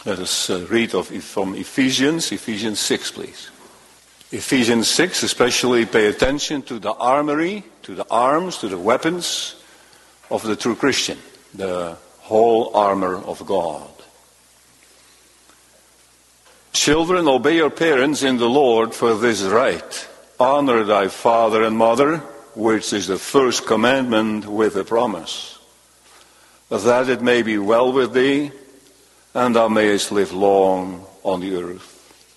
Let us read from Ephesians 6, please. Ephesians 6, especially pay attention to the armory, to the arms, to the weapons of the true Christian, the whole armor of God. Children, obey your parents in the Lord, for this is right. Honor thy father and mother, which is the first commandment with a promise, that it may be well with thee, and thou mayest live long on the earth.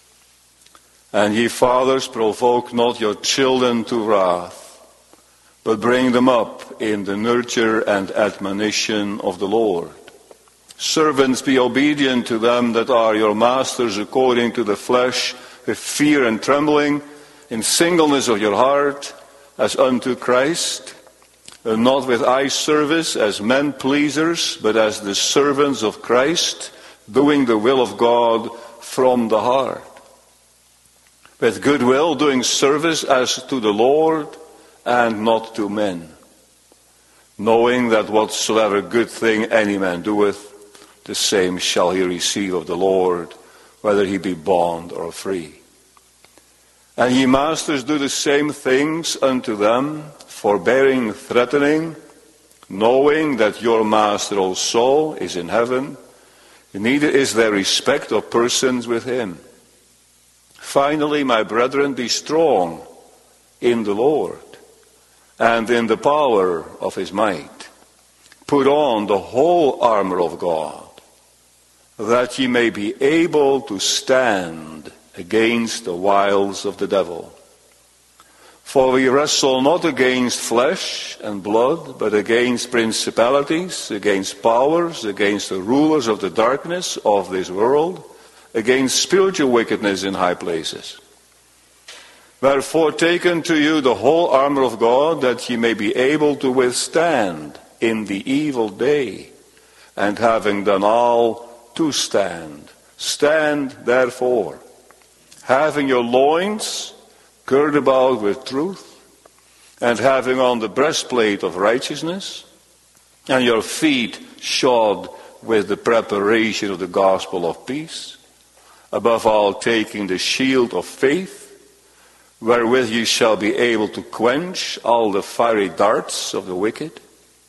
And ye fathers, provoke not your children to wrath, but bring them up in the nurture and admonition of the Lord. Servants, be obedient to them that are your masters according to the flesh, with fear and trembling, in singleness of your heart, as unto Christ, and not with eye service as men pleasers, but as the servants of Christ, doing the will of God from the heart. With good will, doing service as to the Lord and not to men, knowing that whatsoever good thing any man doeth, the same shall he receive of the Lord, whether he be bond or free. And ye masters, do the same things unto them, forbearing, threatening, knowing that your master also is in heaven, neither is there respect of persons with him. Finally, my brethren, be strong in the Lord and in the power of his might. Put on the whole armor of God, that ye may be able to stand against the wiles of the devil. For we wrestle not against flesh and blood, but against principalities, against powers, against the rulers of the darkness of this world, against spiritual wickedness in high places. Wherefore take unto you the whole armor of God, that ye may be able to withstand in the evil day, and having done all, to stand. Stand therefore, having your loins girt about with truth, and having on the breastplate of righteousness, and your feet shod with the preparation of the gospel of peace, above all taking the shield of faith, wherewith ye shall be able to quench all the fiery darts of the wicked,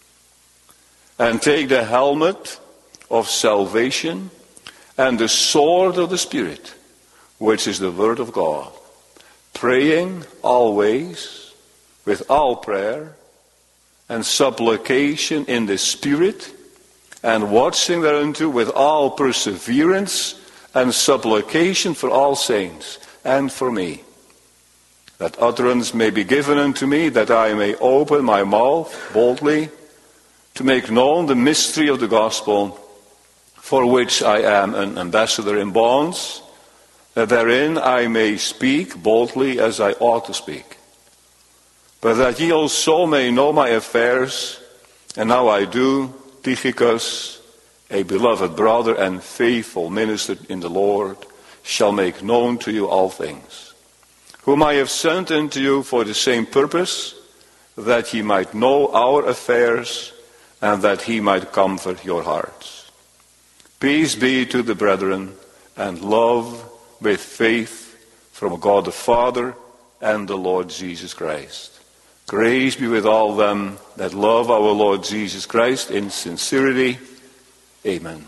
and take the helmet of salvation, and the sword of the Spirit, which is the word of God, praying always with all prayer and supplication in the Spirit, and watching thereunto with all perseverance and supplication for all saints and for me, that utterance may be given unto me, that I may open my mouth boldly to make known the mystery of the gospel, for which I am an ambassador in bonds, that therein I may speak boldly as I ought to speak. But that ye also may know my affairs, and how I do, Tychicus, a beloved brother and faithful minister in the Lord, shall make known to you all things, whom I have sent unto you for the same purpose, that ye might know our affairs, and that he might comfort your hearts. Peace be to the brethren, and love with faith from God the Father and the Lord Jesus Christ. Grace be with all them that love our Lord Jesus Christ in sincerity. Amen.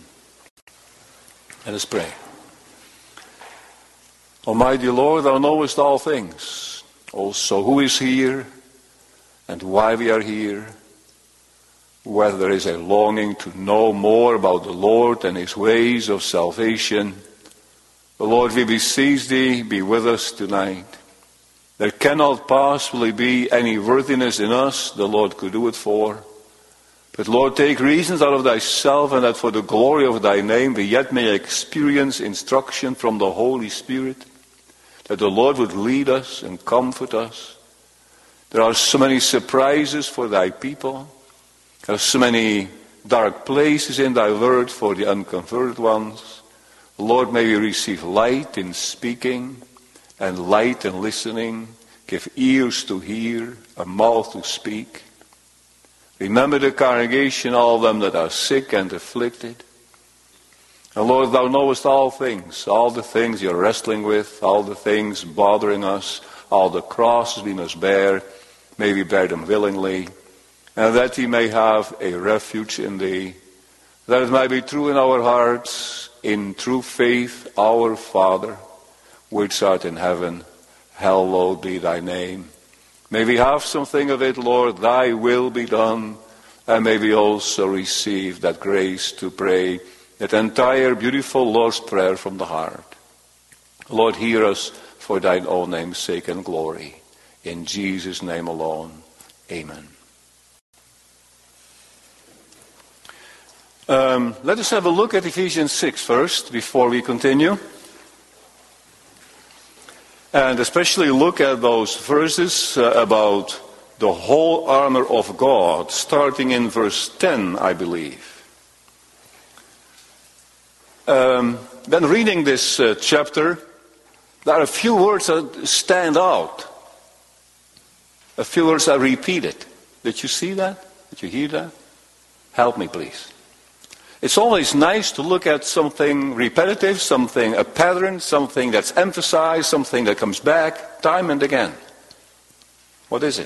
Let us pray. Almighty Lord, thou knowest all things, also who is here and why we are here, whether there is a longing to know more about the Lord and his ways of salvation. Lord, we beseech thee, be with us tonight. There cannot possibly be any worthiness in us the Lord could do it for. But Lord, take reasons out of thyself, and that for the glory of thy name we yet may experience instruction from the Holy Spirit, that the Lord would lead us and comfort us. There are so many surprises for thy people. There are so many dark places in thy word for the unconverted ones. Lord, may we receive light in speaking and light in listening. Give ears to hear, a mouth to speak. Remember the congregation, all of them that are sick and afflicted. And Lord, thou knowest all things, all the things you're wrestling with, all the things bothering us, all the crosses we must bear. May we bear them willingly, and that we may have a refuge in thee, that it might be true in our hearts, in true faith, our Father, which art in heaven, hallowed be thy name. May we have something of it, Lord, thy will be done, and may we also receive that grace to pray that entire beautiful Lord's Prayer from the heart. Lord, hear us for thine own name's sake and glory. In Jesus' name alone. Amen. Let us have a look at Ephesians 6 first, before we continue. And especially look at those verses about the whole armor of God, starting in verse 10, I believe. When reading this chapter, there are a few words that stand out. A few words are repeated. Did you see that? Did you hear that? Help me, please. It's always nice to look at something repetitive, something, a pattern, something that's emphasized, something that comes back time and again. What is it?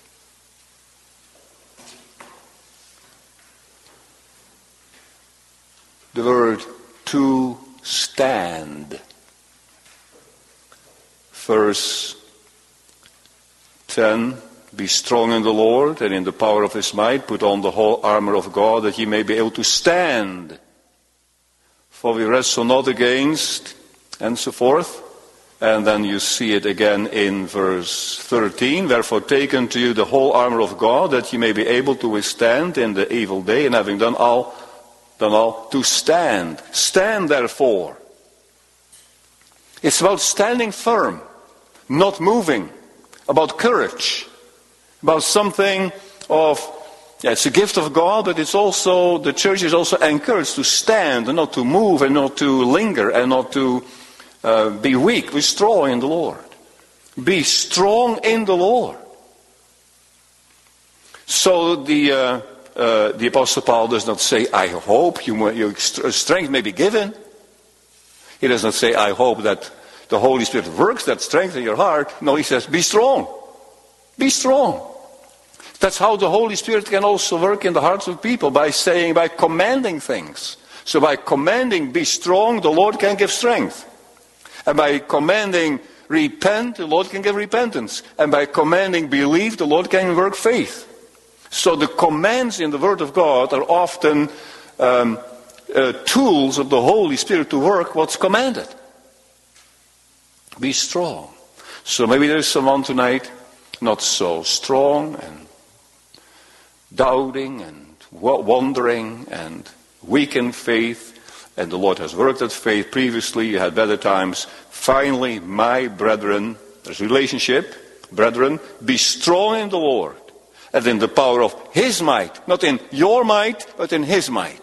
The word to stand. Verse 10, be strong in the Lord and in the power of his might, put on the whole armor of God that ye may be able to stand. For we wrestle not against, and so forth. And then you see it again in verse 13, wherefore take unto you the whole armor of God that ye may be able to withstand in the evil day, and having done all, to stand. Stand therefore. It's about standing firm, not moving, about courage, about something of, it's a gift of God, but it's also, the church is also encouraged to stand and not to move and not to linger and not to be weak. Be strong in the Lord. Be strong in the Lord. So the Apostle Paul does not say, I hope your strength may be given. He does not say, I hope that the Holy Spirit works that strength in your heart. No, he says, be strong. Be strong. That's how the Holy Spirit can also work in the hearts of people, by commanding things. So by commanding, be strong, the Lord can give strength. And by commanding, repent, the Lord can give repentance. And by commanding, believe, the Lord can work faith. So the commands in the Word of God are often tools of the Holy Spirit to work what's commanded. Be strong. So maybe there's someone tonight not so strong and doubting and wandering and weak in faith, and the Lord has worked that faith previously. You had better times. Finally, my brethren, there's a relationship, brethren, be strong in the Lord and in the power of his might, not in your might, but in his might.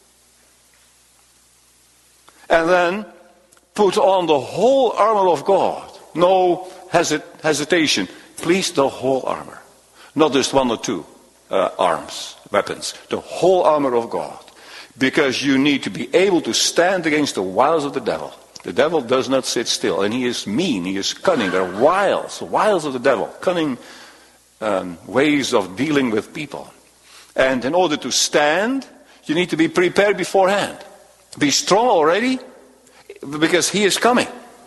And then put on the whole armor of God. No hesitation. Please, the whole armor. Not just one or two weapons. The whole armor of God. Because you need to be able to stand against the wiles of the devil. The devil does not sit still. And he is mean. He is cunning. There are wiles of the devil. Cunning ways of dealing with people. And in order to stand, you need to be prepared beforehand. Be strong already, because he is coming.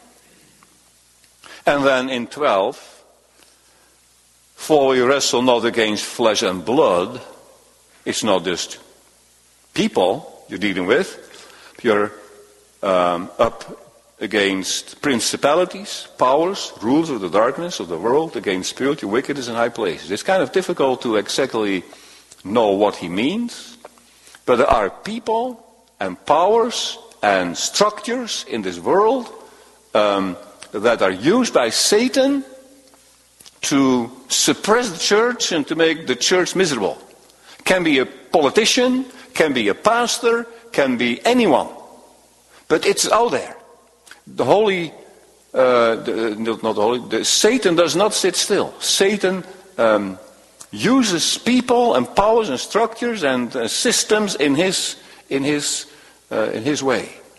And then in 12, for we wrestle not against flesh and blood. It's not just people you're dealing with. You're up against principalities, powers, rulers of the darkness of the world, against spiritual wickedness in high places. It's kind of difficult to exactly know what he means. But there are people and powers and structures in this world that are used by Satan to suppress the church and to make the church miserable. Can be a politician, can be a pastor, can be anyone. But it's out there. Satan does not sit still. Satan uses people and powers and structures and systems in his way.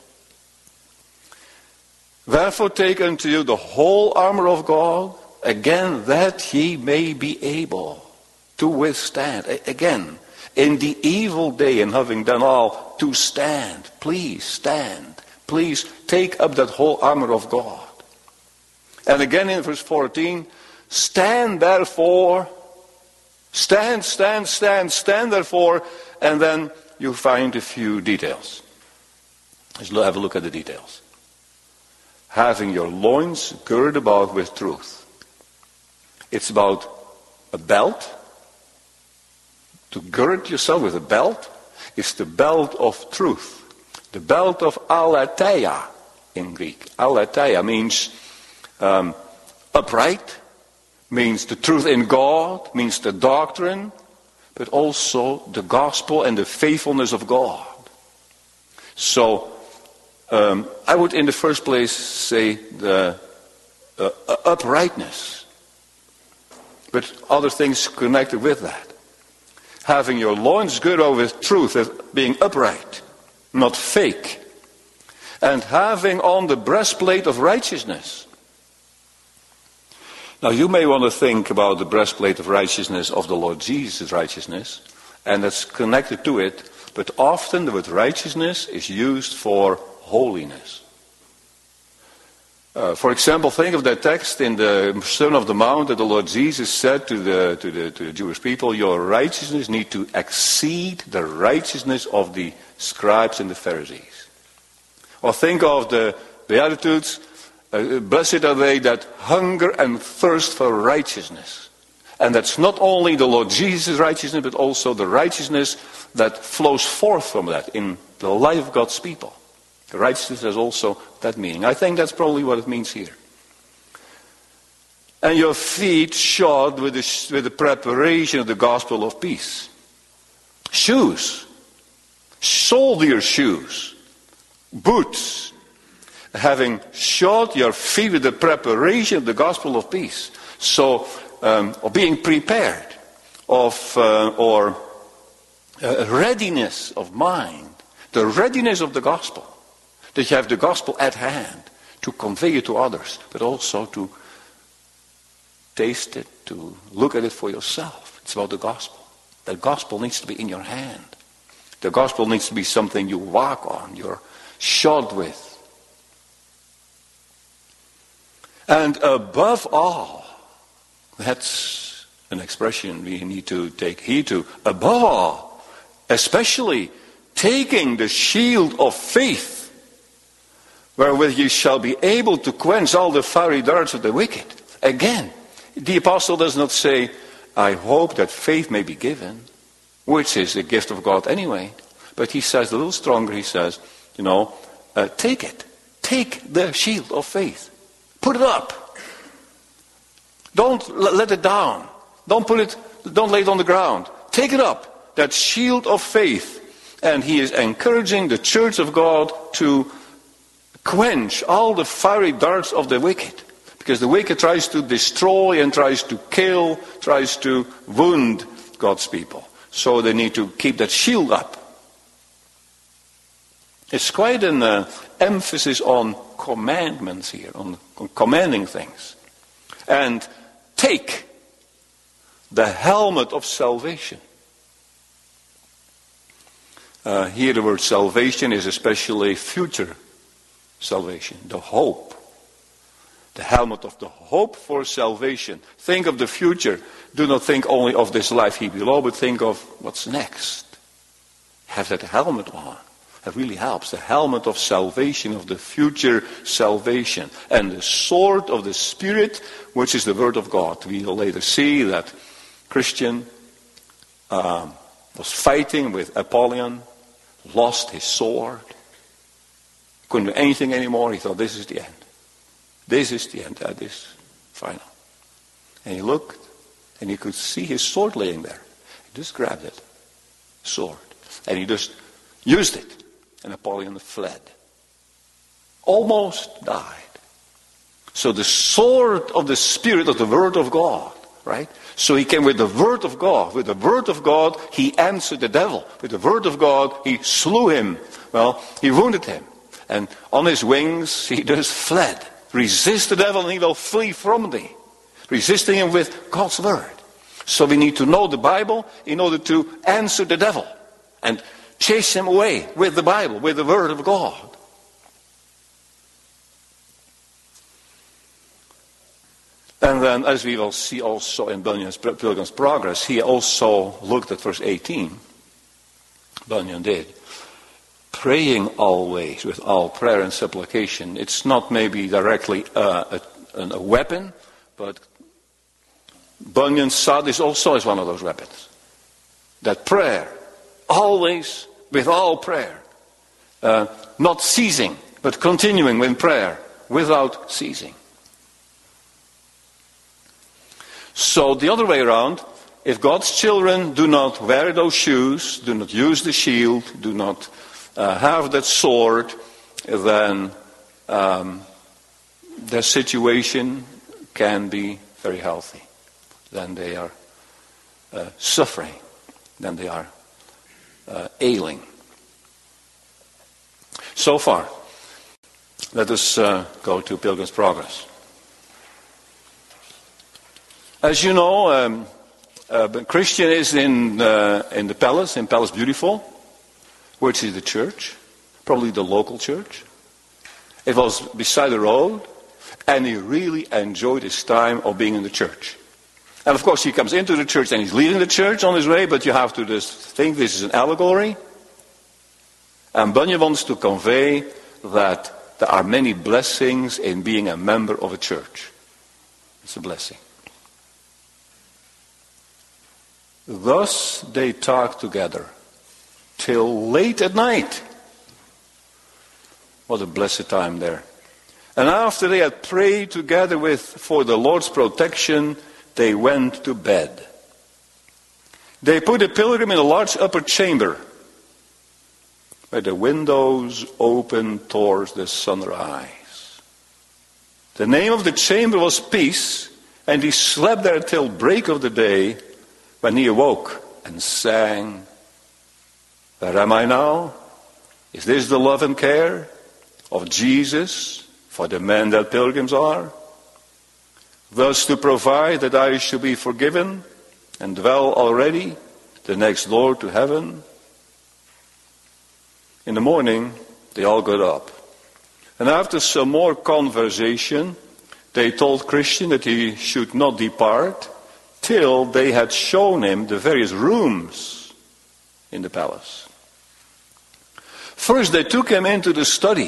Wherefore take unto you the whole armor of God, again, that ye may be able to withstand. Again, in the evil day, and having done all, to stand. Please stand. Please take up that whole armor of God. And again in verse 14, stand therefore, stand therefore, and then you find a few details. Let's have a look at the details. Having your loins girded about with truth. It's about a belt. To gird yourself with a belt is the belt of truth. The belt of aletheia in Greek. Aletheia means upright, means the truth in God, means the doctrine, but also the gospel and the faithfulness of God. So, I would in the first place say the uprightness, but other things connected with that. Having your loins girded with truth, being upright, not fake, and having on the breastplate of righteousness. Now you may want to think about the breastplate of righteousness of the Lord Jesus' righteousness, and that's connected to it, but often the word righteousness is used for holiness. For example, think of that text in the Sermon on the Mount that the Lord Jesus said to the Jewish people, your righteousness need to exceed the righteousness of the scribes and the Pharisees. Or think of the Beatitudes, blessed are they that hunger and thirst for righteousness. And that's not only the Lord Jesus' righteousness, but also the righteousness that flows forth from that in the life of God's people. The righteousness has also that meaning. I think that's probably what it means here. And your feet shod with the preparation of the gospel of peace. Shoes. Soldier shoes. Boots. Having shod your feet with the preparation of the gospel of peace. So, of being prepared. Or readiness of mind. The readiness of the gospel. That you have the gospel at hand to convey it to others, but also to taste it, to look at it for yourself. It's about the gospel. The gospel needs to be in your hand. The gospel needs to be something you walk on, you're shod with. And above all, that's an expression we need to take heed to. Above all, especially taking the shield of faith, wherewith you shall be able to quench all the fiery darts of the wicked. Again, the apostle does not say, I hope that faith may be given, which is the gift of God anyway. But he says a little stronger, he says, take it. Take the shield of faith. Put it up. Don't let it down. Don't lay it on the ground. Take it up. That shield of faith. And he is encouraging the church of God to quench all the fiery darts of the wicked. Because the wicked tries to destroy and tries to kill, tries to wound God's people. So they need to keep that shield up. It's quite an emphasis on commandments here, on commanding things. And take the helmet of salvation. Here the word salvation is especially future salvation, the hope. The helmet of the hope for salvation. Think of the future. Do not think only of this life here below, but think of what's next. Have that helmet on. That really helps. The helmet of salvation, of the future salvation. And the sword of the Spirit, which is the Word of God. We will later see that Christian was fighting with Apollyon, lost his sword. Couldn't do anything anymore. He thought, this is the end. This is the end. That is final. And he looked, and he could see his sword laying there. He just grabbed it. Sword. And he just used it. And Apollyon fled. Almost died. So the sword of the Spirit of the Word of God, right? So he came with the Word of God. With the Word of God, he answered the devil. With the Word of God, he slew him. Well, he wounded him. And on his wings he just fled. Resist the devil and he will flee from thee. Resisting him with God's word. So we need to know the Bible in order to answer the devil. And chase him away with the Bible, with the word of God. And then, as we will see also in Bunyan's Pilgrim's Progress, he also looked at verse 18. Bunyan did. Praying always with all prayer and supplication. It's not maybe directly a weapon, but Bunyan saw this also as one of those weapons. That prayer, always with all prayer. Not ceasing, but continuing in prayer without ceasing. So the other way around, if God's children do not wear those shoes, do not use the shield, do not have that sword, then their situation can be very healthy. Then they are suffering. Then they are ailing. So far, let us go to Pilgrim's Progress. As you know, Christian is in the palace, in Palace Beautiful, which is the church, probably the local church. It was beside the road, and he really enjoyed his time of being in the church. And of course he comes into the church and he's leaving the church on his way, but you have to just think this is an allegory. And Bunyan wants to convey that there are many blessings in being a member of a church. It's a blessing. Thus they talked together till late at night. What a blessed time there. And after they had prayed together for the Lord's protection, they went to bed. They put the pilgrim in a large upper chamber, where the windows opened towards the sunrise. The name of the chamber was Peace, and he slept there till break of the day, when he awoke and sang, "Where am I now? Is this the love and care of Jesus for the men that pilgrims are? Thus to provide that I should be forgiven and dwell already the next door to heaven?" In the morning, they all got up. And after some more conversation, they told Christian that he should not depart till they had shown him the various rooms in the palace. First, they took him into the study,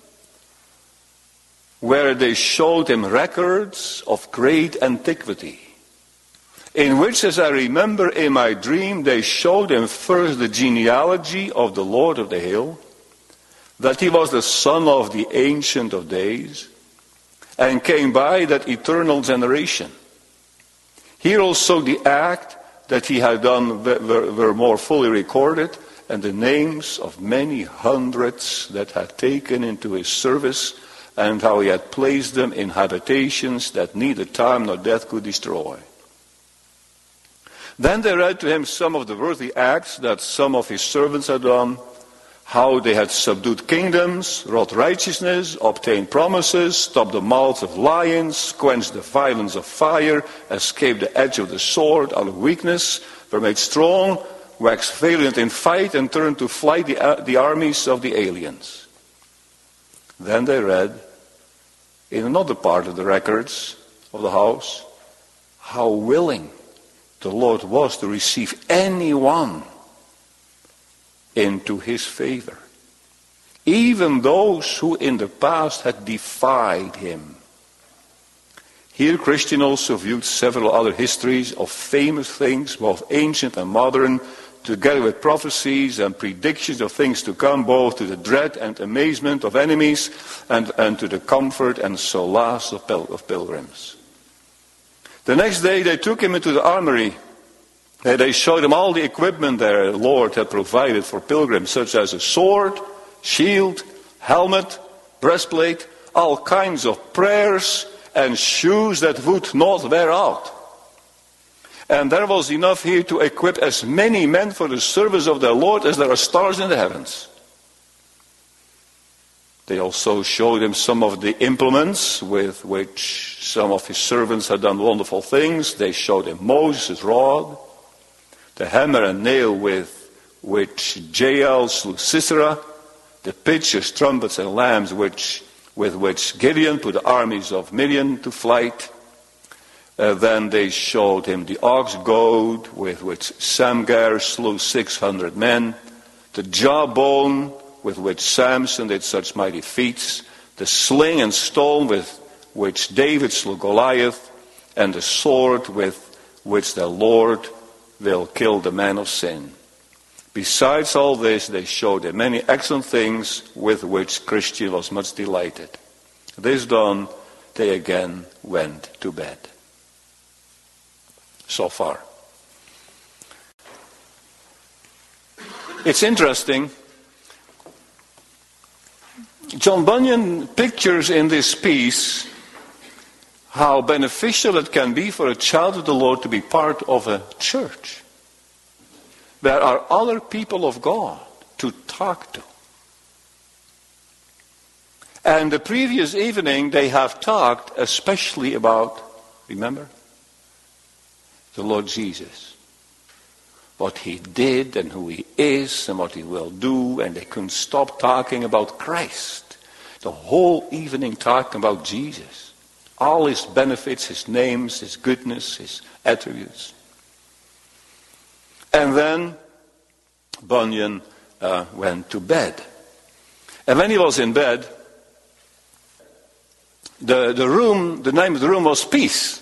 where they showed him records of great antiquity, in which, as I remember in my dream, they showed him first the genealogy of the Lord of the Hill, that he was the son of the Ancient of Days, and came by that eternal generation. Here also the act that he had done were more fully recorded, and the names of many hundreds that had taken into his service, and how he had placed them in habitations that neither time nor death could destroy. Then they read to him some of the worthy acts that some of his servants had done, how they had subdued kingdoms, wrought righteousness, obtained promises, stopped the mouths of lions, quenched the violence of fire, escaped the edge of the sword out of weakness, were made strong, waxed valiant in fight, and turned to flight the armies of the aliens. Then they read, in another part of the records of the house, how willing the Lord was to receive anyone into his favor, even those who in the past had defied him. Here Christian also viewed several other histories of famous things, both ancient and modern, together with prophecies and predictions of things to come, both to the dread and amazement of enemies and to the comfort and solace of pilgrims. The next day they took him into the armory. They showed him all the equipment their Lord had provided for pilgrims, such as a sword, shield, helmet, breastplate, all kinds of prayers, and shoes that would not wear out. And there was enough here to equip as many men for the service of their Lord as there are stars in the heavens. They also showed him some of the implements with which some of his servants had done wonderful things. They showed him Moses' rod, the hammer and nail with which Jael slew Sisera, the pitchers, trumpets, and lambs with which Gideon put the armies of Midian to flight. Then they showed him the ox goad with which Samgar slew 600 men, the jawbone with which Samson did such mighty feats, the sling and stone with which David slew Goliath, and the sword with which the Lord will kill the man of sin. Besides all this, they showed him many excellent things with which Christian was much delighted. This done, they again went to bed. So far. It's interesting. John Bunyan pictures in this piece how beneficial it can be for a child of the Lord to be part of a church. There are other people of God to talk to. And the previous evening they have talked especially about, remember, the Lord Jesus. What he did and who he is and what he will do, and they couldn't stop talking about Christ. The whole evening talking about Jesus. All his benefits, his names, his goodness, his attributes. And then Bunyan went to bed. And when he was in bed, the name of the room was Peace.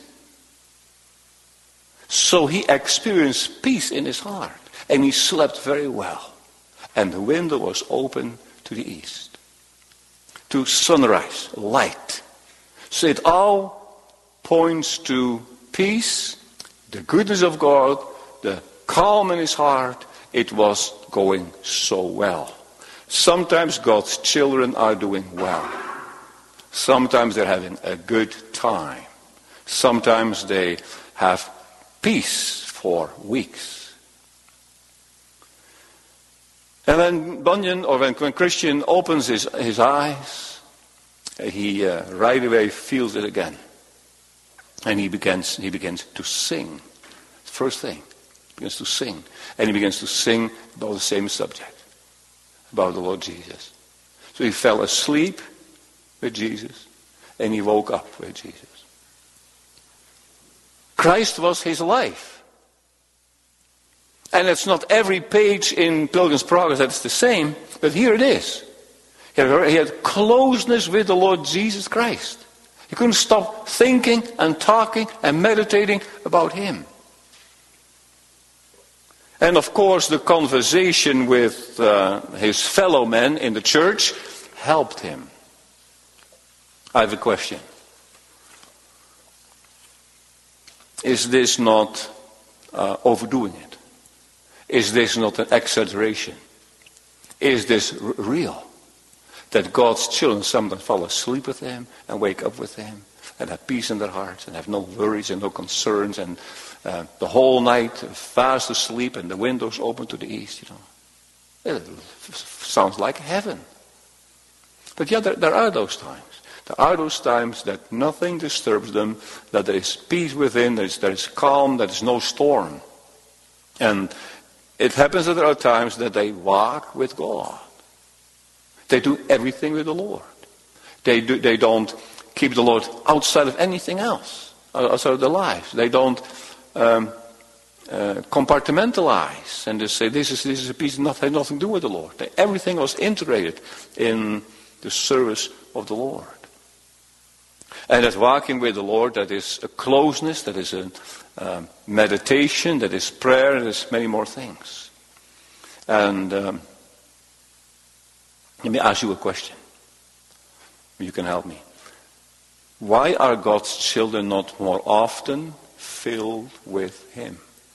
So he experienced peace in his heart. And he slept very well. And the window was open to the east. To sunrise, light. So it all points to peace, the goodness of God, the calm in his heart. It was going so well. Sometimes God's children are doing well. Sometimes they're having a good time. Sometimes they have peace for weeks. And then Bunyan, or when Christian opens his eyes, he right away feels it again. And he begins to sing. First thing, he begins to sing. And he begins to sing about the same subject, about the Lord Jesus. So he fell asleep with Jesus, and he woke up with Jesus. Christ was his life. And it's not every page in Pilgrim's Progress that's the same, but here it is. He had closeness with the Lord Jesus Christ. He couldn't stop thinking and talking and meditating about him. And of course the conversation with his fellow men in the church helped him. I have a question. Is this not overdoing it? Is this not an exaggeration? Is this real? That God's children sometimes fall asleep with him and wake up with him and have peace in their hearts and have no worries and no concerns and the whole night fast asleep and the windows open to the east, It sounds like heaven. But yeah, there are those times. There are those times that nothing disturbs them, that there is peace within, there is calm, there is no storm. And it happens that there are times that they walk with God. They do everything with the Lord. They don't keep the Lord outside of anything else, outside of their lives. They don't compartmentalize and just say this is a piece that has nothing to do with the Lord. Everything was integrated in the service of the Lord. And that walking with the Lord, that is a closeness, that is a meditation, that is prayer, that is many more things. And let me ask you a question. You can help me. Why are God's children not more often filled with him?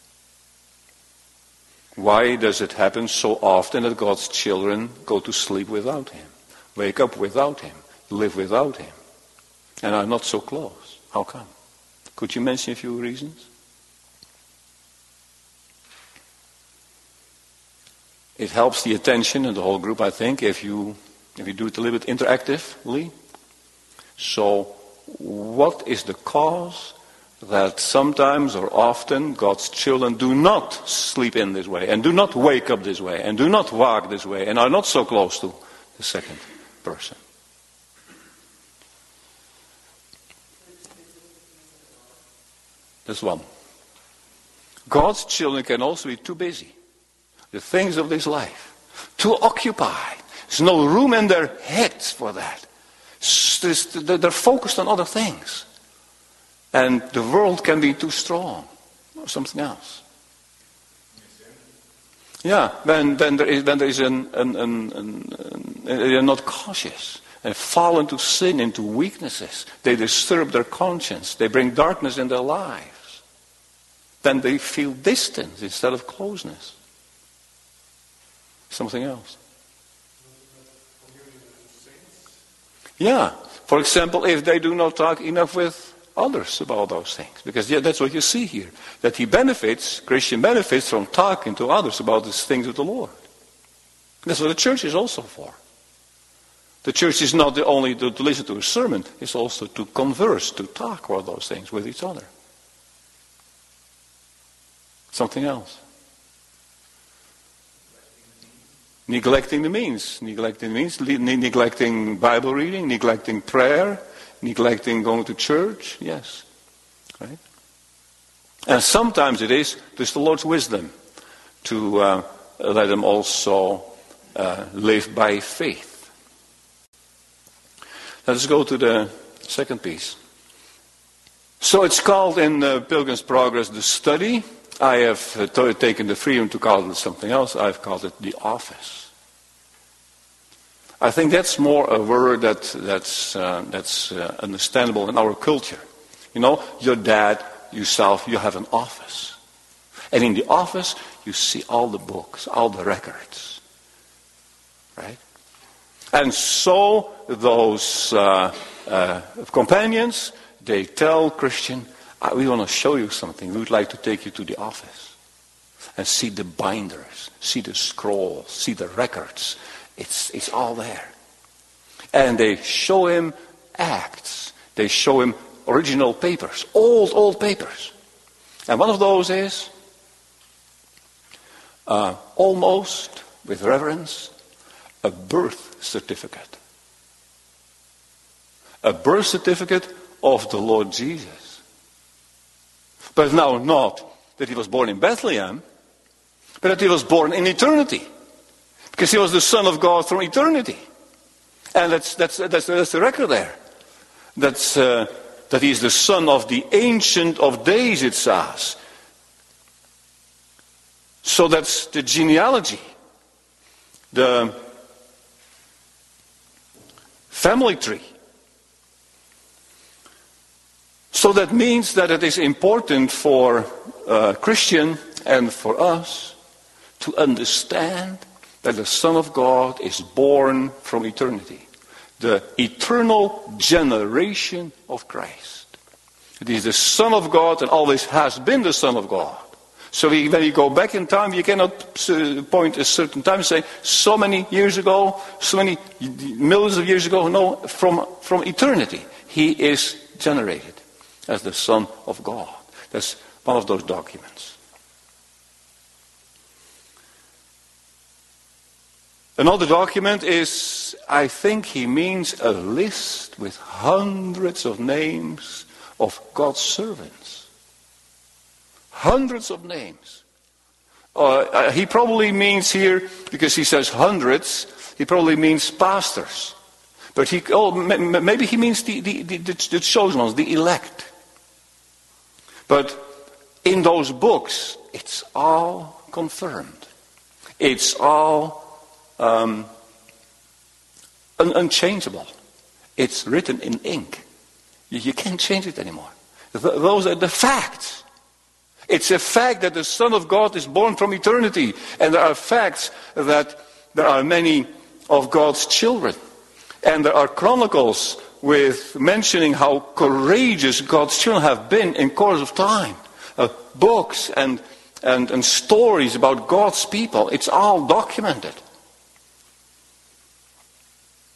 Why does it happen so often that God's children go to sleep without him, wake up without him, live without him, and are not so close? How come? Could you mention a few reasons? It helps the attention in the whole group, I think, if you If we do it a little bit interactively. So, what is the cause that sometimes or often God's children do not sleep in this way, and do not wake up this way, and do not walk this way, and are not so close to the second person? That's one. God's children can also be too busy. The things of this life. Too occupied. There's no room in their heads for that. They're focused on other things. And the world can be too strong. Or something else. Yeah, when there is they're not cautious. And fall into sin, into weaknesses. They disturb their conscience. They bring darkness in their lives. Then they feel distance instead of closeness. Something else. Yeah. For example, if they do not talk enough with others about those things. Because that's what you see here. That Christian benefits from talking to others about these things of the Lord. That's what the church is also for. The church is not only to listen to a sermon, it's also to converse, to talk about those things with each other. Something else. Neglecting the means. Neglecting Bible reading, neglecting prayer, neglecting going to church. Yes. Right? And sometimes it is just the Lord's wisdom to let them also live by faith. Let's go to the second piece. So it's called in Pilgrim's Progress the study. I have taken the freedom to call it something else. I've called it the office. I think that's more a word that's understandable in our culture. You know, your dad, yourself, you have an office. And in the office, you see all the books, all the records. Right? And so those companions, they tell Christian, we want to show you something. We would like to take you to the office and see the binders, see the scrolls, see the records. It's all there. And they show him Acts. They show him original papers, old papers. And one of those is, almost with reverence, a birth certificate. A birth certificate of the Lord Jesus. But now not that he was born in Bethlehem, but that he was born in eternity. Because he was the Son of God from eternity. And that's the record there. That he is the Son of the Ancient of Days, it says. So that's the genealogy. The family tree. So that means that it is important for a Christian and for us to understand that the Son of God is born from eternity. The eternal generation of Christ. It is the Son of God and always has been the Son of God. So when you go back in time, you cannot point a certain time and say, so many years ago, so many millions of years ago. No, from eternity. He is generated as the Son of God. That's one of those documents. Another document is, I think he means a list with hundreds of names of God's servants. Hundreds of names. He probably means here, because he says hundreds, he probably means pastors. But maybe he means the chosen ones, the elect. But in those books, it's all confirmed. It's all unchangeable. It's written in ink. You can't change it anymore. Those are the facts. It's a fact that the Son of God is born from eternity. And there are facts that there are many of God's children. And there are chronicles with mentioning how courageous God's children have been in course of time. Books and stories about God's people. It's all documented.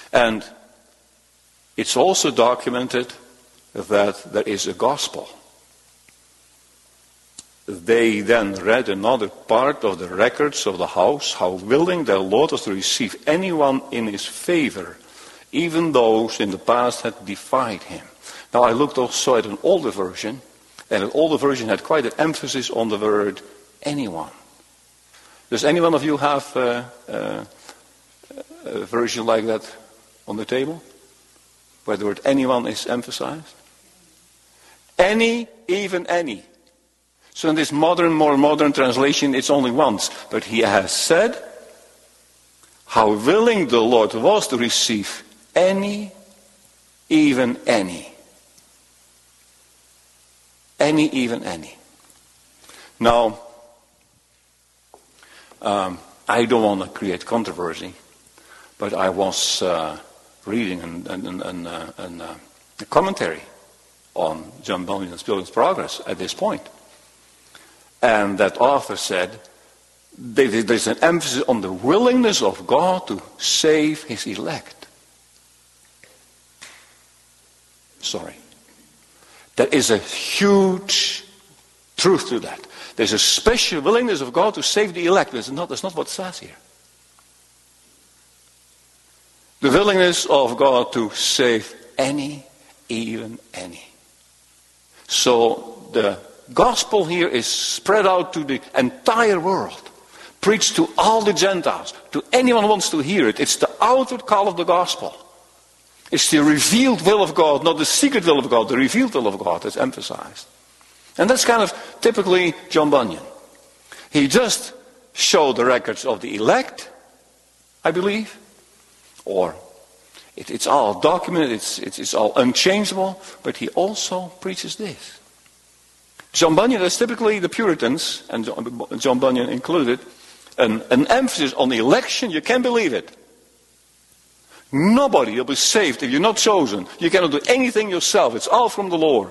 And it's also documented that there is a gospel. They then read another part of the records of the house, how willing their Lord was to receive anyone in his favor, even those in the past had defied him. Now I looked also at an older version, and an older version had quite an emphasis on the word anyone. Does any one of you have a version like that on the table? Where the word anyone is emphasized? Any, even any. So in this more modern translation, it's only once. But he has said how willing the Lord was to receive any, even any. Any, even any. Now, I don't want to create controversy, but I was reading a commentary on John Bunyan's Pilgrim's Progress at this point. And that author said there's an emphasis on the willingness of God to save his elect. Sorry. There is a huge truth to that. There's a special willingness of God to save the elect. That's not what it says here. The willingness of God to save any, even any. So the gospel here is spread out to the entire world. Preached to all the Gentiles. To anyone who wants to hear it. It's the outward call of the gospel. It's the revealed will of God, not the secret will of God. The revealed will of God is emphasized. And that's kind of typically John Bunyan. He just showed the records of the elect, I believe. Or it's all documented, it's all unchangeable. But he also preaches this. John Bunyan, that's typically the Puritans, and John Bunyan included, an emphasis on the election. You can't believe it. Nobody will be saved if you're not chosen. You cannot do anything yourself. It's all from the Lord.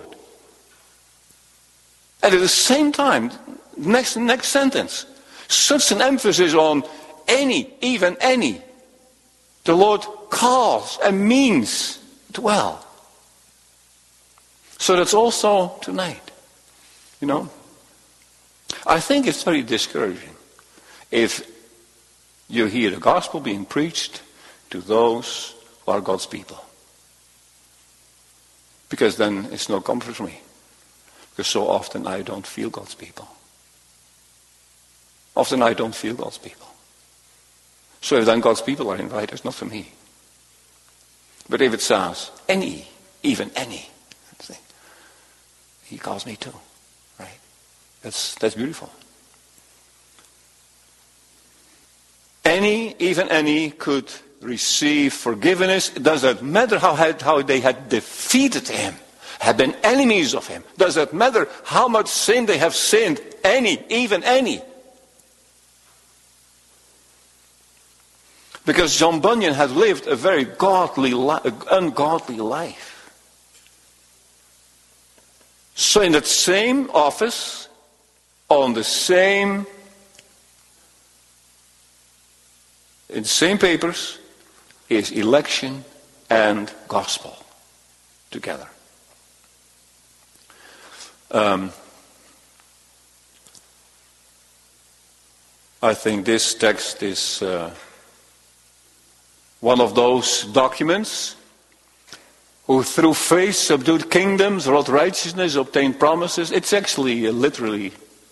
And at the same time, next sentence, such an emphasis on any, even any. The Lord calls and means dwell. So that's also tonight. You know, I think it's very discouraging if you hear the gospel being preached to those who are God's people. Because then it's no comfort for me. Because so often I don't feel God's people. Often I don't feel God's people. So if then God's people are invited, it's not for me. But if it says any, even any, he calls me too. Right? That's beautiful. Any, even any, could receive forgiveness. It doesn't matter how they had defeated him, had been enemies of him. Doesn't matter how much sin they have sinned. Any, even any. Because John Bunyan had lived a very ungodly life. So in that same office, in the same papers, is election and gospel together. I think this text is one of those documents who through faith subdued kingdoms, wrought righteousness, obtained promises. It's actually literally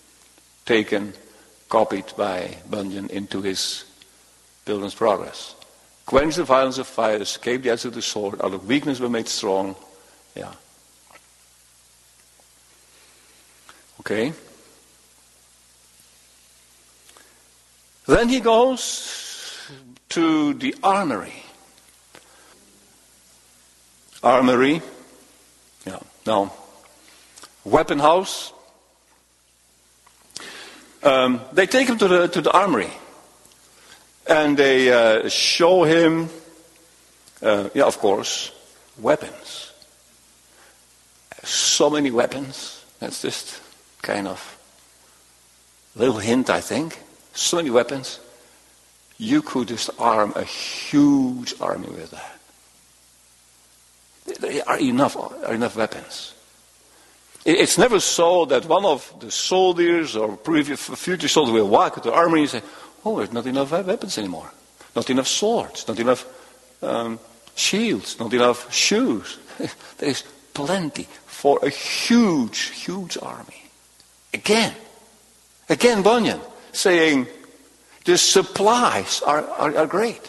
copied by Bunyan into his Pilgrim's Progress. Quench the violence of fire, escape the edge of the sword, out of weakness were made strong. Yeah. Okay. Then he goes to the armory. Armory. Yeah. Now, weapon house. They take him to the armory. And they show him, of course, weapons. So many weapons. That's just kind of little hint, I think. So many weapons. You could just arm a huge army with that. There are enough weapons. It's never so that one of the soldiers or future soldiers will walk to the army and say, oh, there's not enough weapons anymore. Not enough swords, not enough shields, not enough shoes. There is plenty for a huge, huge army. Again Bunyan saying the supplies are great.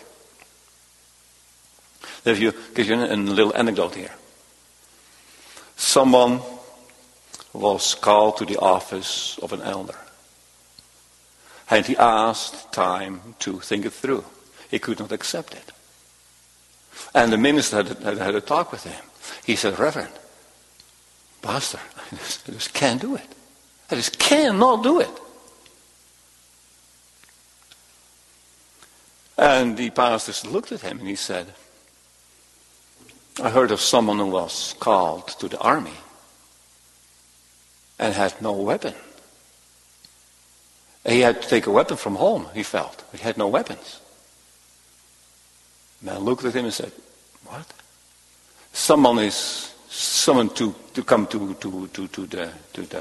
Let me give you a little anecdote here. Someone was called to the office of an elder. And he asked time to think it through. He could not accept it. And the minister had a talk with him. He said, Reverend, Pastor, I just can't do it. I just cannot do it. And the pastor looked at him and he said, I heard of someone who was called to the army and had no weapon. He had to take a weapon from home, he felt. He had no weapons. The man looked at him and said, what? Someone is summoned to come to the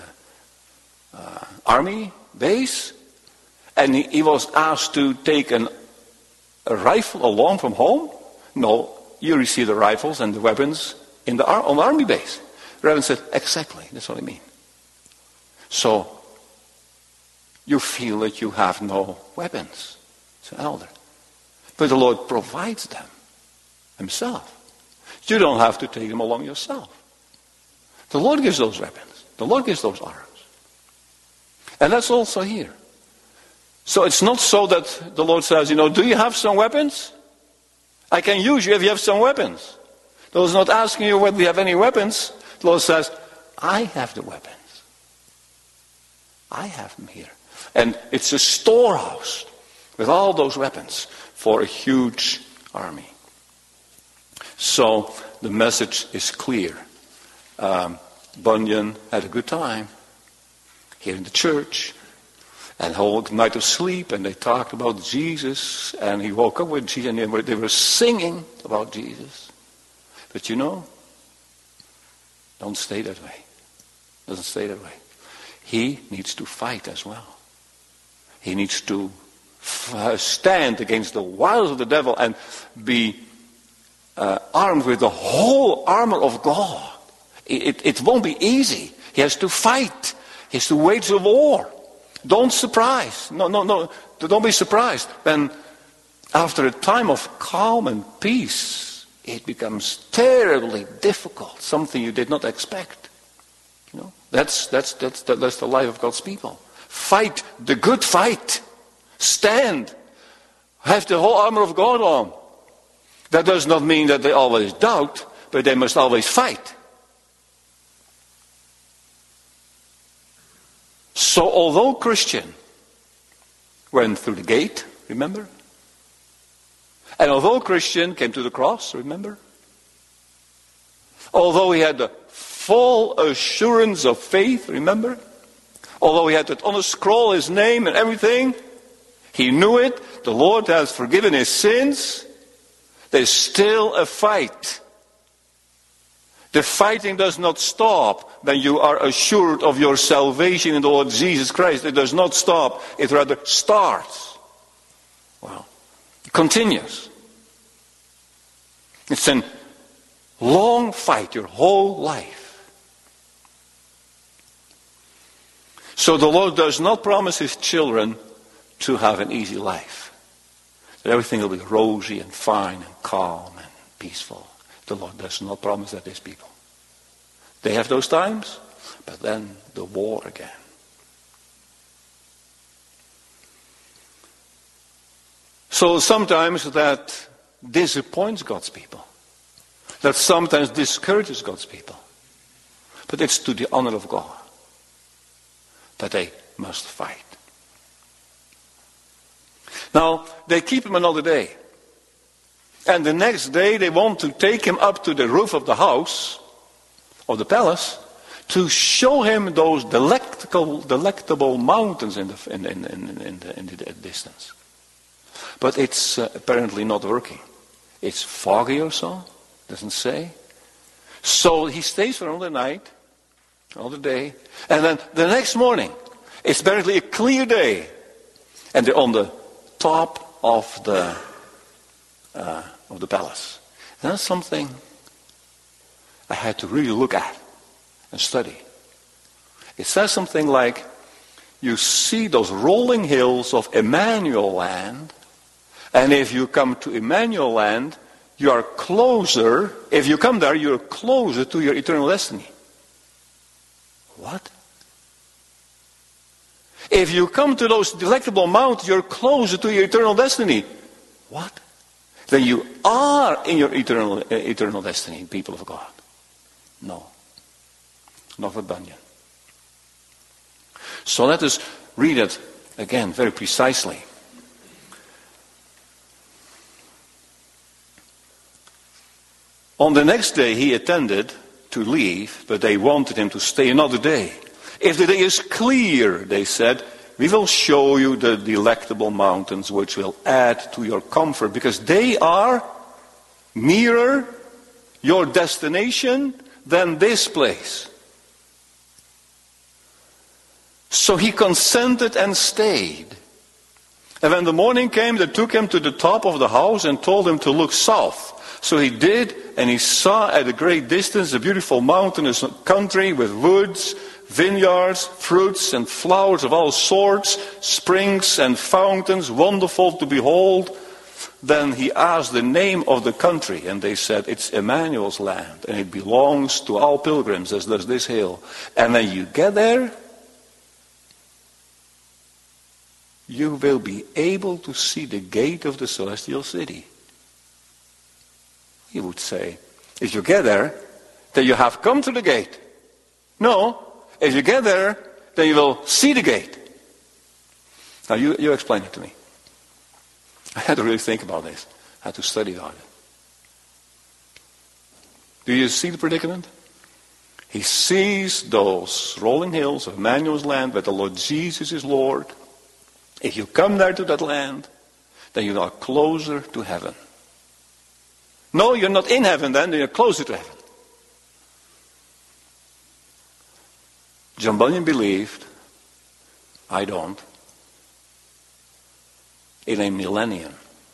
army base, and he was asked to take a rifle along from home? No, you receive the rifles and the weapons on the army base. The Reverend said, exactly, that's what I mean. So, you feel that you have no weapons. It's an elder. But the Lord provides them himself. You don't have to take them along yourself. The Lord gives those weapons. The Lord gives those arms. And that's also here. So it's not so that the Lord says, do you have some weapons? I can use you if you have some weapons. The Lord's not asking you whether you have any weapons. The Lord says, I have the weapons. I have them here. And it's a storehouse with all those weapons for a huge army. So the message is clear. Bunyan had a good time here in the church. And whole night of sleep, and they talked about Jesus, and he woke up with Jesus, and they were singing about Jesus. But don't stay that way. Doesn't stay that way. He needs to fight as well. He needs to stand against the wiles of the devil and be armed with the whole armor of God. It won't be easy. He has to fight. He has to wage a war. Don't surprise. No. Don't be surprised when after a time of calm and peace, it becomes terribly difficult. Something you did not expect. That's the life of God's people. Fight the good fight. Stand. Have the whole armor of God on. That does not mean that they always doubt, but they must always fight. So although Christian went through the gate, remember? And although Christian came to the cross, remember? Although he had the full assurance of faith, remember? Although he had to on a scroll his name and everything, he knew it. The Lord has forgiven his sins. There's still a fight. The fighting does not stop when you are assured of your salvation in the Lord Jesus Christ. It does not stop. It rather starts. Well, it continues. It's a long fight your whole life. So the Lord does not promise his children to have an easy life. That everything will be rosy and fine and calm and peaceful. The Lord does not promise that to his people. They have those times, but then the war again. So sometimes that disappoints God's people. That sometimes discourages God's people. But it's to the honor of God that they must fight. Now, they keep him another day. And the next day they want to take him up to the roof of the house, of the palace, to show him those delectable mountains in the distance. But it's apparently not working. It's foggy or so, doesn't say. So he stays for another night, another day, and then the next morning, it's apparently a clear day, and they're on the top of the palace. And that's something I had to really look at and study. It says something like, you see those rolling hills of Emmanuel Land, and if you come to Emmanuel Land, you are closer, if you come there, you're closer to your eternal destiny. What? If you come to those delectable mountains, you're closer to your eternal destiny. What? Then you are in your eternal destiny, people of God. No. Not with Bunyan. So let us read it again very precisely. On the next day he intended to leave, but they wanted him to stay another day. If the day is clear, they said, we will show you the delectable mountains which will add to your comfort, because they are nearer your destination than this place. So he consented and stayed. And when the morning came, they took him to the top of the house and told him to look south. So he did, and he saw at a great distance a beautiful mountainous country with woods, vineyards, fruits and flowers of all sorts, springs and fountains, wonderful to behold. Then he asked the name of the country, and they said, it's Emmanuel's Land, and it belongs to all pilgrims, as does this hill. And when you get there, you will be able to see the gate of the celestial city. He would say, if you get there, then you have come to the gate. No, if you get there, then you will see the gate. Now you explain it to me. I had to really think about this. I had to study about it. Do you see the predicament? He sees those rolling hills of Emmanuel's Land where the Lord Jesus is Lord. If you come there to that land, then you are closer to heaven. No, you're not in heaven then you're closer to heaven. John Bunyan believed, I don't, in a millennium.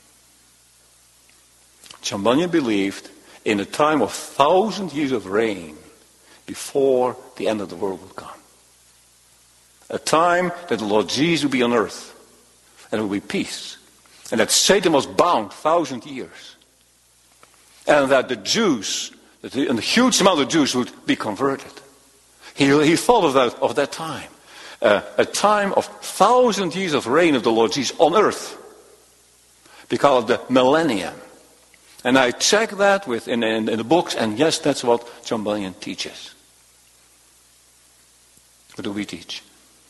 John Bunyan believed in a time of 1,000 years of reign before the end of the world would come. A time that the Lord Jesus would be on earth and there would be peace. And that Satan was bound 1,000 years. And that the Jews, and a huge amount of Jews would be converted. He thought of that time. A time of 1,000 years of reign of the Lord Jesus on earth. Because of the millennium. And I checked that in the books, and yes, that's what John Bunyan teaches. What do we teach?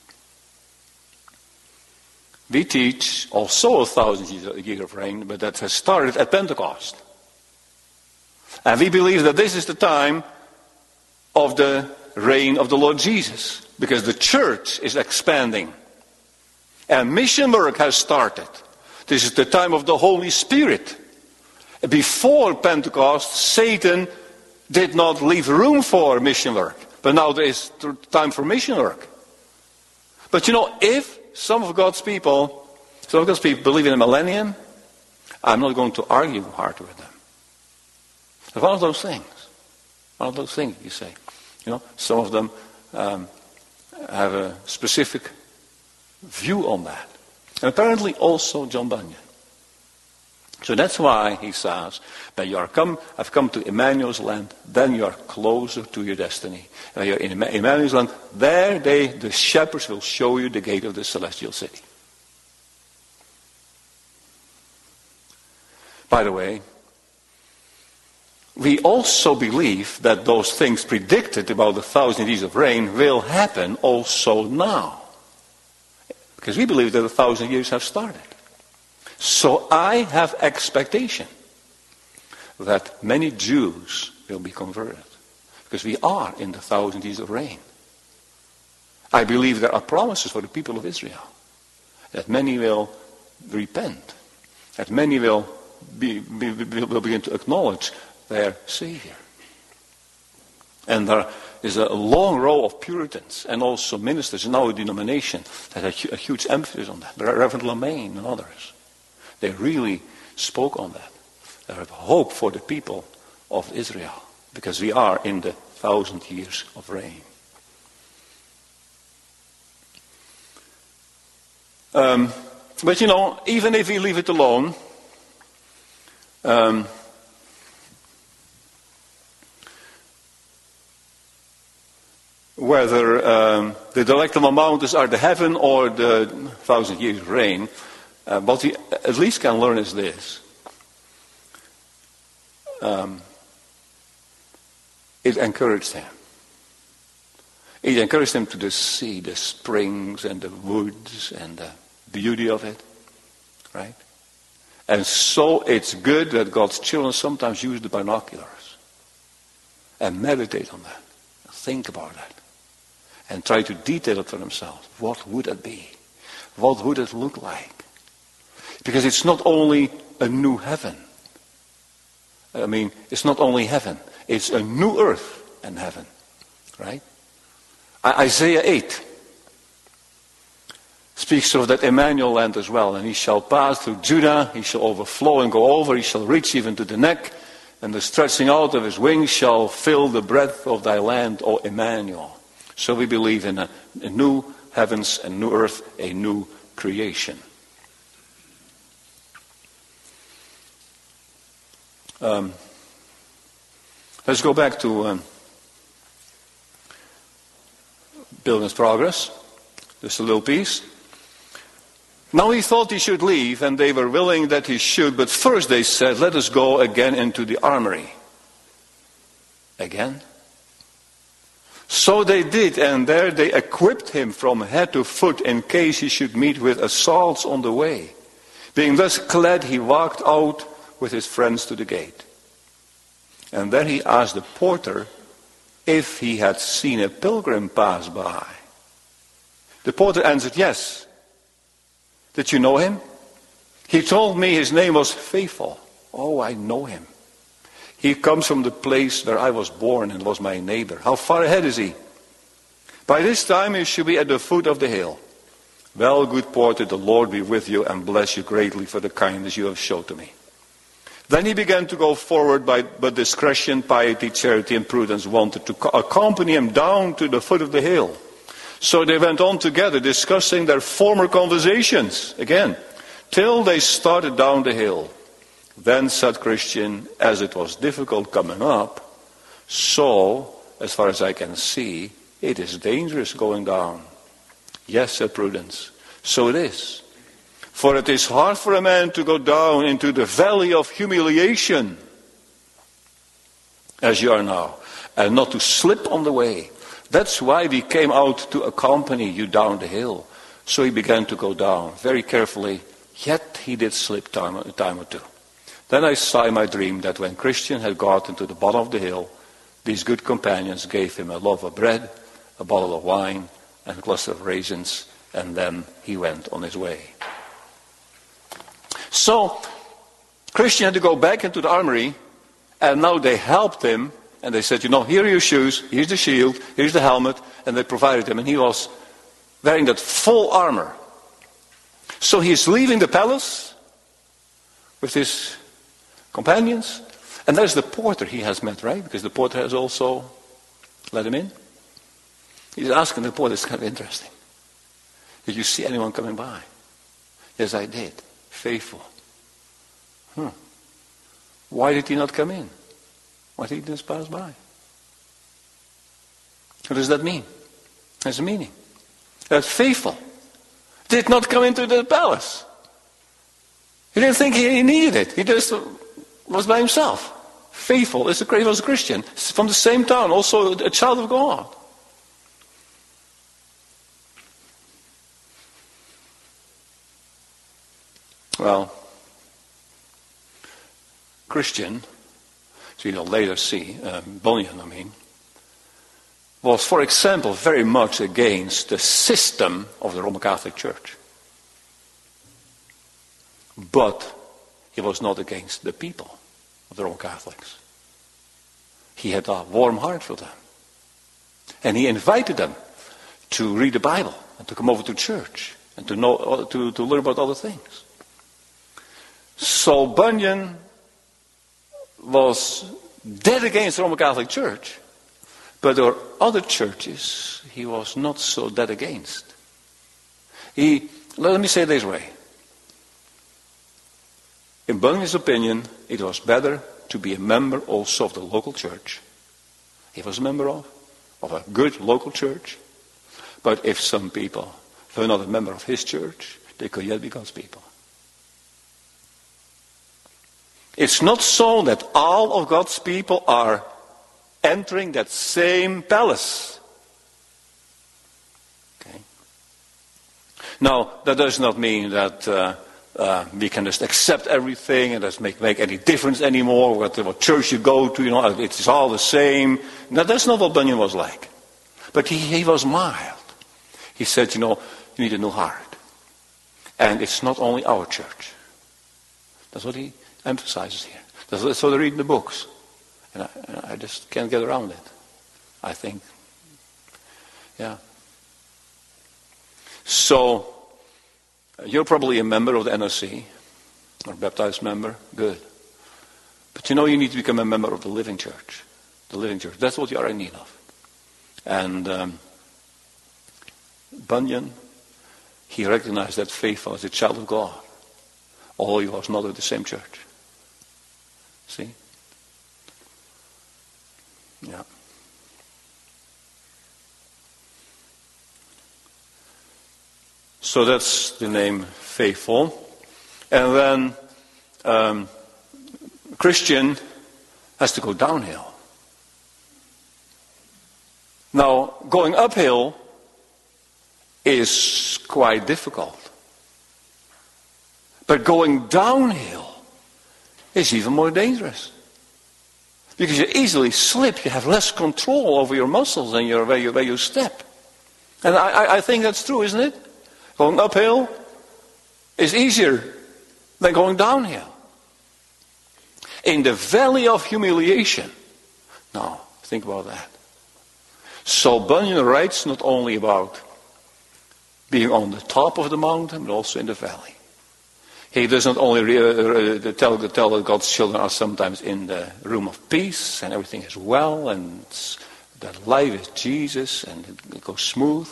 We teach also 1,000 years of reign, but that has started at Pentecost. And we believe that this is the time of the reign of the Lord Jesus. Because the church is expanding. And mission work has started. This is the time of the Holy Spirit. Before Pentecost, Satan did not leave room for mission work. But now there is time for mission work. But if some of God's people believe in a millennium, I'm not going to argue hard with them. It's one of those things. One of those things, you say. Some of them have a specific view on that. And apparently also John Bunyan. So that's why he says, when you have come to Emmanuel's Land, then you are closer to your destiny. When you're in Emmanuel's Land, there the shepherds will show you the gate of the celestial city. By the way, we also believe that those things predicted about the 1,000 years of reign will happen also now. Because we believe that 1,000 years have started. So I have expectation that many Jews will be converted. Because we are in the 1,000 years of reign. I believe there are promises for the people of Israel. That many will repent that many will begin to acknowledge their Savior. And there is a long row of Puritans and also ministers in our denomination that had a huge emphasis on that. Reverend Lemaine and others. They really spoke on that. There is hope for the people of Israel because we are in the 1,000 years of reign. But even if we leave it alone, whether the delectable mountains are the heaven or the 1,000 years reign, what we at least can learn is this. It encouraged him. It encouraged him to see the springs and the woods and the beauty of it. Right? And so it's good that God's children sometimes use the binoculars and meditate on that. Think about that. And try to detail it for themselves. What would it be? What would it look like? Because it's not only a new heaven. I mean, it's not only heaven. It's a new earth and heaven. Right? Isaiah 8 speaks of that Emmanuel land as well. And he shall pass through Judah. He shall overflow and go over. He shall reach even to the neck. And the stretching out of his wings shall fill the breadth of thy land, O Emmanuel. So we believe in a new heavens and new earth, a new creation. Let's go back to Pilgrim's Progress. Just a little piece. Now he thought he should leave, and they were willing that he should, but first they said, let us go again into the armory. Again? So they did, and there they equipped him from head to foot in case he should meet with assaults on the way. Being thus clad, he walked out with his friends to the gate. And then he asked the porter if he had seen a pilgrim pass by. The porter answered, yes. Did you know him? He told me his name was Faithful. Oh, I know him. He comes from the place where I was born and was my neighbor. How far ahead is he? By this time he should be at the foot of the hill. Well, good porter, the Lord be with you and bless you greatly for the kindness you have shown to me. Then he began to go forward, but discretion, piety, charity, and prudence wanted to accompany him down to the foot of the hill. So they went on together, discussing their former conversations, again, till they started down the hill. Then said Christian, as it was difficult coming up, so, as far as I can see, it is dangerous going down. Yes, said Prudence, so it is. For it is hard for a man to go down into the valley of humiliation, as you are now, and not to slip on the way. That's why we came out to accompany you down the hill. So he began to go down very carefully, yet he did slip a time or two. Then I saw in my dream that when Christian had gotten to the bottom of the hill, these good companions gave him a loaf of bread, a bottle of wine, and a cluster of raisins, and then he went on his way. So, Christian had to go back into the armory, and now they helped him, and they said, here are your shoes, here's the shield, here's the helmet, and they provided him, and he was wearing that full armor. So he's leaving the palace with his companions, and there's the porter he has met, right? Because the porter has also let him in. He's asking the porter, it's kind of interesting. Did you see anyone coming by? Yes, I did. Faithful. Why did he not come in? Why did he just pass by? What does that mean? There's a meaning. That Faithful did not come into the palace. He didn't think he needed it. He just was by himself. Faithful was a Christian from the same town, also a child of God. Well, Christian, so you'll later see, Bunyan, was, for example, very much against the system of the Roman Catholic Church. But he was not against the people of the Roman Catholics. He had a warm heart for them. And he invited them to read the Bible and to come over to church and to know to learn about other things. So Bunyan was dead against the Roman Catholic Church, but there were other churches he was not so dead against. Let me say it this way. In Bunyan's opinion, it was better to be a member also of the local church. He was a member of a good local church. But if some people were not a member of his church, they could yet be God's people. It's not so that all of God's people are entering that same palace. Okay. Now, that does not mean that we can just accept everything and doesn't make any difference anymore what church you go to, it's all the same. Now, that's not what Bunyan was like. But he was mild. He said, you need a new heart. And it's not only our church. That's what he emphasizes here. That's what they read in the books. And I just can't get around it, I think. Yeah. So, you're probably a member of the NOC, or a baptized member. Good. But you need to become a member of the living church. The living church. That's what you are in need of. And Bunyan, he recognized that faithful as a child of God, although he was not at the same church. See? Yeah. So that's the name faithful. And then Christian has to go downhill. Now, going uphill is quite difficult. But going downhill is even more dangerous. Because you easily slip, you have less control over your muscles and where you step. And I think that's true, isn't it? Going uphill is easier than going downhill. In the valley of humiliation. Now, think about that. So Bunyan writes not only about being on the top of the mountain, but also in the valley. He does not only tell that God's children are sometimes in the room of peace and everything is well and that life is Jesus and it goes smooth.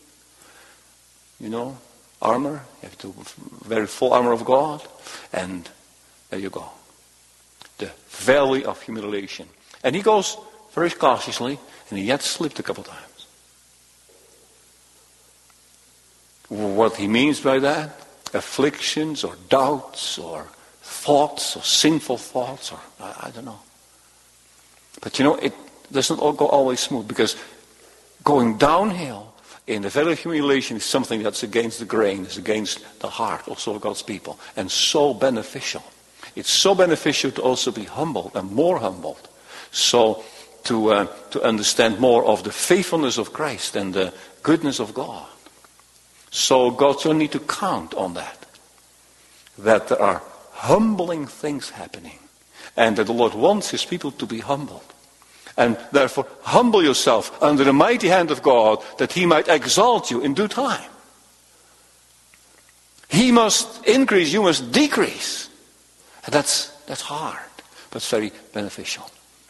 Armor. You have to very full armor of God. And there you go. The valley of humiliation. And he goes very cautiously and he yet slipped a couple times. What he means by that? Afflictions or doubts or thoughts or sinful thoughts or I don't know. But it doesn't all go always smooth because going downhill in the valley of humiliation is something that's against the grain, is against the heart also of God's people and so beneficial. It's so beneficial to also be humbled and more humbled. So to understand more of the faithfulness of Christ and the goodness of God. So God will need to count on that. That there are humbling things happening. And that the Lord wants his people to be humbled. And therefore humble yourself under the mighty hand of God that he might exalt you in due time. He must increase, you must decrease. And that's hard, but it's very beneficial.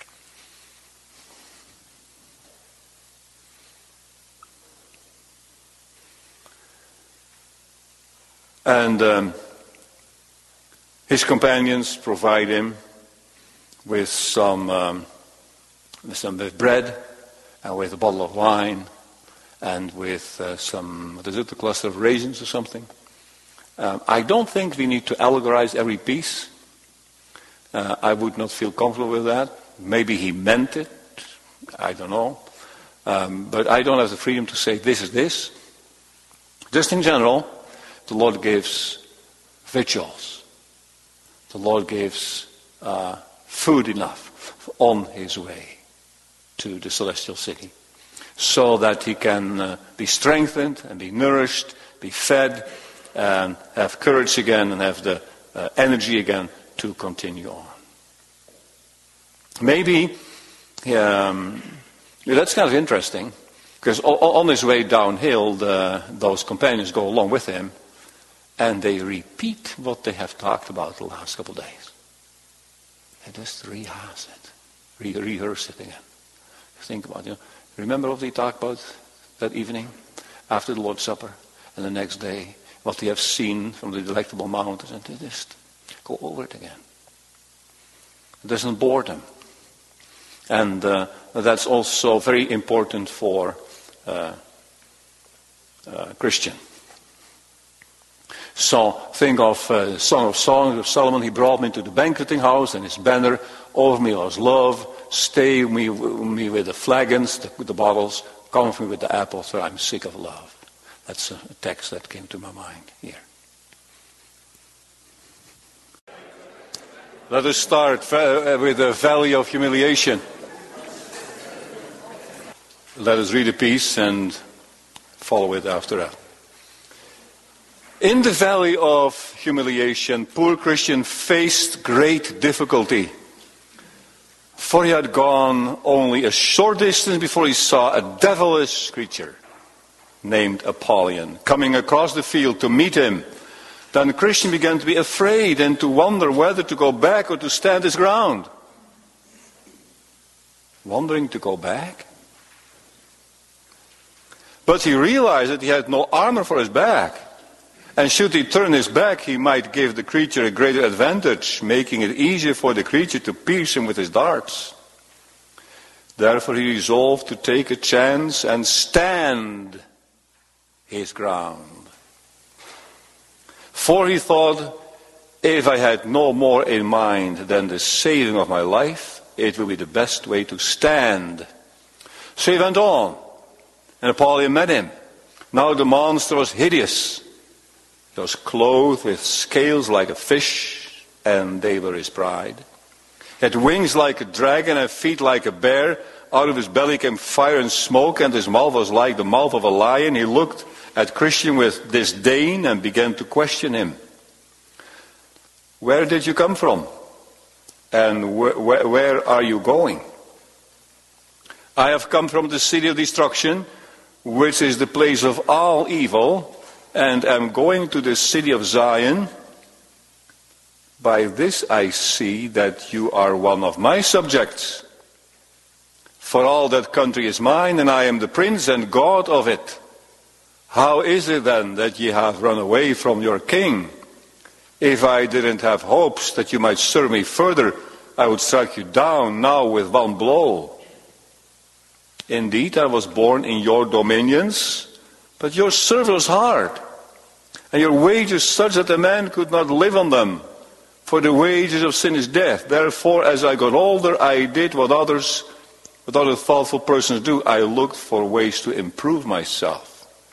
And his companions provide him with some bread and with a bottle of wine and with a cluster of raisins or something. I don't think we need to allegorize every piece. I would not feel comfortable with that. Maybe he meant it. I don't know. But I don't have the freedom to say this is this. Just in general, the Lord gives victuals. The Lord gives food enough on his way to the celestial city. So that he can be strengthened and be nourished, be fed, and have courage again and have the energy again to continue on. Maybe, that's kind of interesting, because on his way downhill, those companions go along with him, and they repeat what they have talked about the last couple of days. They just rehearse it again. Think about it. Remember what they talked about that evening after the Lord's Supper, and the next day, what they have seen from the delectable mountains, and they just go over it again. It doesn't bore them. And that's also very important for Christian. So think of Song of Songs of Solomon. He brought me to the banqueting house, and his banner over me was love. Stay me with the flagons, the bottles. Comfort me with the apples, for I'm sick of love. That's a text that came to my mind here. Let us start with the valley of humiliation. Let us read a piece and follow it after that. In the valley of humiliation, poor Christian faced great difficulty. For he had gone only a short distance before he saw a devilish creature named Apollyon coming across the field to meet him. Then the Christian began to be afraid and to wonder whether to go back or to stand his ground. Wondering to go back? But he realized that he had no armor for his back. And should he turn his back, he might give the creature a greater advantage, making it easier for the creature to pierce him with his darts. Therefore he resolved to take a chance and stand his ground. For he thought, if I had no more in mind than the saving of my life, it will be the best way to stand. So he went on, and Apollyon met him. Now the monster was hideous. He was clothed with scales like a fish, and they were his pride. He had wings like a dragon and feet like a bear. Out of his belly came fire and smoke, and his mouth was like the mouth of a lion. He looked at Christian with disdain and began to question him. Where did you come from? And where are you going? I have come from the city of destruction, which is the place of all evil, and am going to the city of Zion. By this I see that you are one of my subjects. For all that country is mine, and I am the prince and God of it. How is it then that ye have run away from your king? If I didn't have hopes that you might serve me further, I would strike you down now with one blow. Indeed, I was born in your dominions, but your service was hard, and your wages such that a man could not live on them. For the wages of sin is death. Therefore, as I got older, I did what other thoughtful persons do. I looked for ways to improve myself.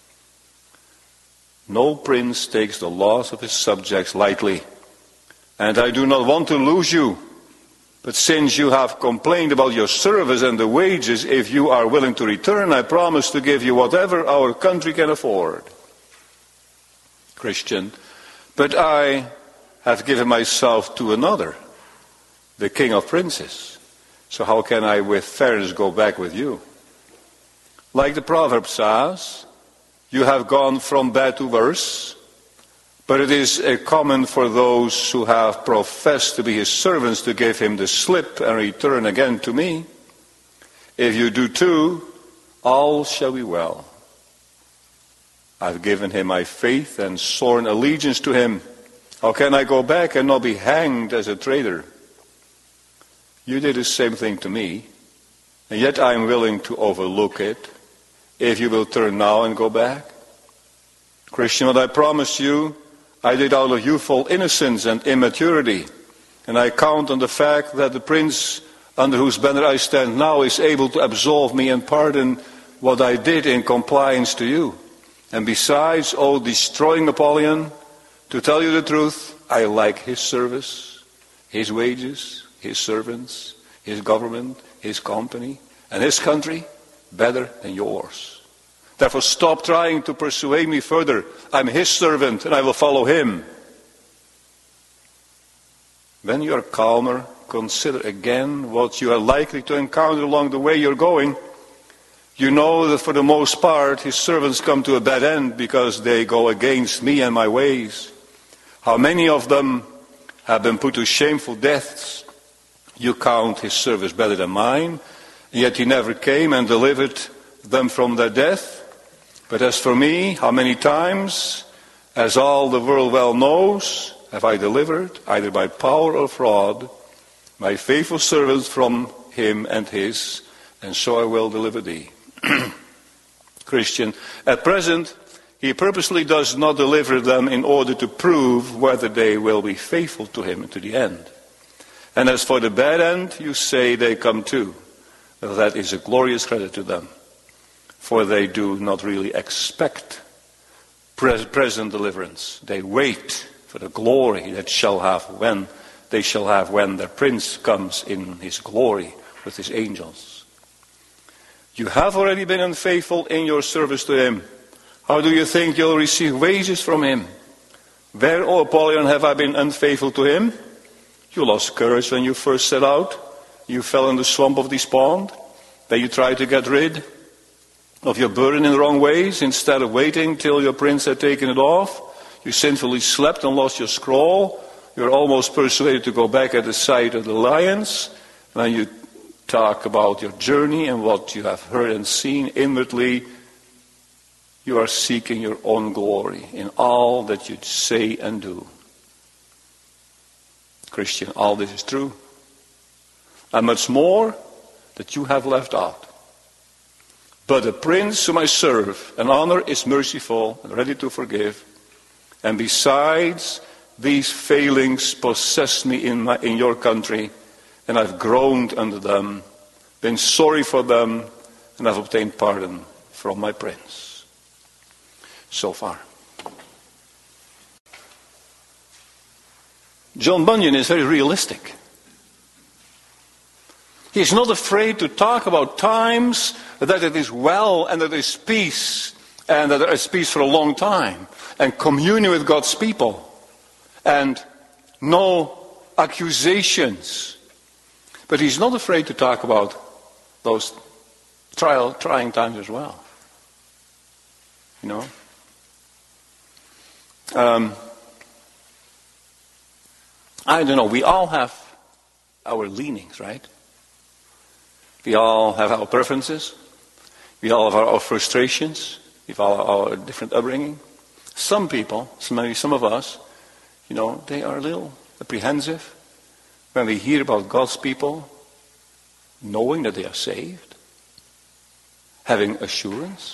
No prince takes the loss of his subjects lightly, and I do not want to lose you. But since you have complained about your service and the wages, if you are willing to return, I promise to give you whatever our country can afford. Christian, but I have given myself to another, the King of Princes. So how can I with fairness go back with you? Like the proverb says, you have gone from bad to worse, but it is common for those who have professed to be his servants to give him the slip and return again to me. If you do too, all shall be well. I've given him my faith and sworn allegiance to him. How can I go back and not be hanged as a traitor? You did the same thing to me, and yet I am willing to overlook it, if you will turn now and go back. Christian, what I promised you, I did out of youthful innocence and immaturity, and I count on the fact that the prince under whose banner I stand now is able to absolve me and pardon what I did in compliance to you. And besides, destroying Apollyon, to tell you the truth, I like his service, his wages, his servants, his government, his company, and his country better than yours. Therefore stop trying to persuade me further. I'm his servant and I will follow him. When you are calmer, consider again what you are likely to encounter along the way you're going. You know that for the most part his servants come to a bad end because they go against me and my ways. How many of them have been put to shameful deaths? You count his service better than mine, yet he never came and delivered them from their death. But as for me, how many times, as all the world well knows, have I delivered, either by power or fraud, my faithful servants from him and his, and so I will deliver thee. Christian, at present, he purposely does not deliver them in order to prove whether they will be faithful to him to the end. And as for the bad end, you say they come too. That is a glorious credit to them, for they do not really expect present deliverance. They wait for the glory that they shall have when their prince comes in his glory with his angels. You have already been unfaithful in your service to him. How do you think you'll receive wages from him? Where, O Apollyon, have I been unfaithful to him? You lost courage when you first set out. You fell in the swamp of despond. Then you tried to get rid of your burden in the wrong ways instead of waiting till your prince had taken it off. You sinfully slept and lost your scroll. You were almost persuaded to go back at the sight of the lions. When you talk about your journey and what you have heard and seen inwardly, you are seeking your own glory in all that you say and do. Christian, all this is true. And much more that you have left out. But the prince whom I serve and honor is merciful and ready to forgive. And besides, these failings possessed me in your country, and I've groaned under them, been sorry for them, and I've obtained pardon from my prince. So far. John Bunyan is very realistic. He's not afraid to talk about times that it is well and that there is peace, and that there is peace for a long time, and communion with God's people, and no accusations. But he's not afraid to talk about those trying times as well. You know? I don't know, we all have our leanings, right? We all have our preferences. We all have our frustrations. We all have our different upbringing. Some people, maybe some of us, you know, they are a little apprehensive when we hear about God's people knowing that they are saved, having assurance.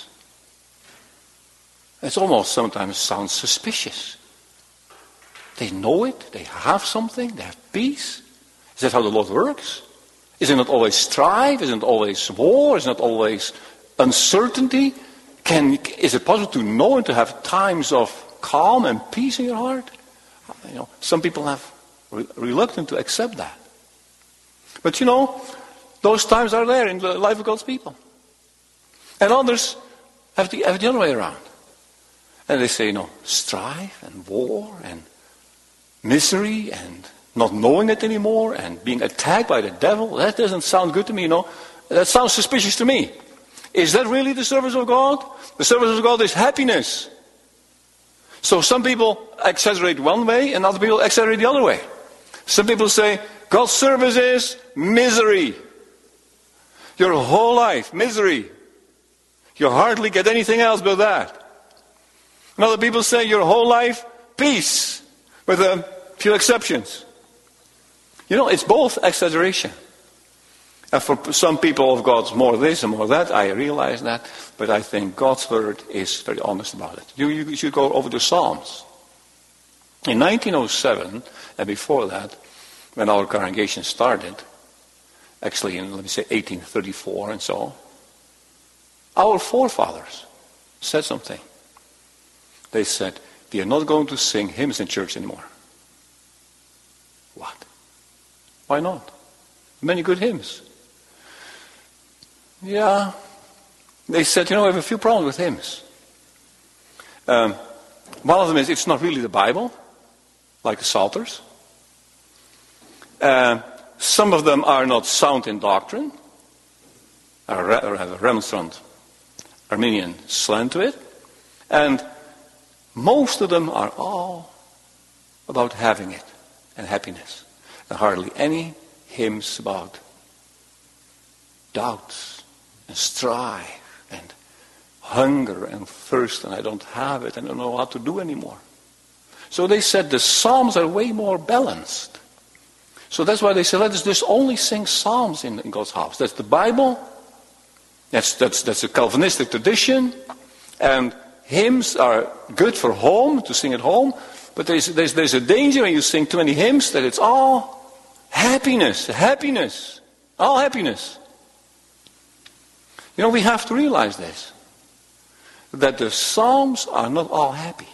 It almost sometimes sounds suspicious. They know it, they have something, they have peace. Is that how the Lord works? Isn't it always strife? Isn't it always war? Isn't it always uncertainty? Is it possible to know and to have times of calm and peace in your heart? You know, some people have reluctant to accept that. But you know, those times are there in the life of God's people. And others have the other way around. And they say, you know, strife and war and misery and not knowing it anymore and being attacked by the devil. That doesn't sound good to me, you know. That sounds suspicious to me. Is that really the service of God? The service of God is happiness. So some people exaggerate one way and other people exaggerate the other way. Some people say, God's service is misery. Your whole life, misery. You hardly get anything else but that. And other people say, your whole life, peace. With a few exceptions. You know, it's both exaggeration. And for some people of God's more this and more that, I realize that. But I think God's word is very honest about it. You should go over the Psalms. In 1907, and before that, when our congregation started, actually in, let me say, 1834 and so, our forefathers said something. They said, we are not going to sing hymns in church anymore. What? Why not? Many good hymns. Yeah. They said, you know, we have a few problems with hymns. One of them is it's not really the Bible, like the Psalters. Some of them are not sound in doctrine, or have a remonstrant Arminian slant to it. And most of them are all about having it and happiness. And hardly any hymns about doubts and strife and hunger and thirst, and I don't have it, and I don't know what to do anymore. So they said the Psalms are way more balanced. So that's why they said, let us just only sing Psalms in God's house. That's the Bible. That's a Calvinistic tradition. And hymns are good for home, to sing at home. But there's a danger when you sing too many hymns that it's all happiness, all happiness. You know, we have to realize this. That the Psalms are not all happy.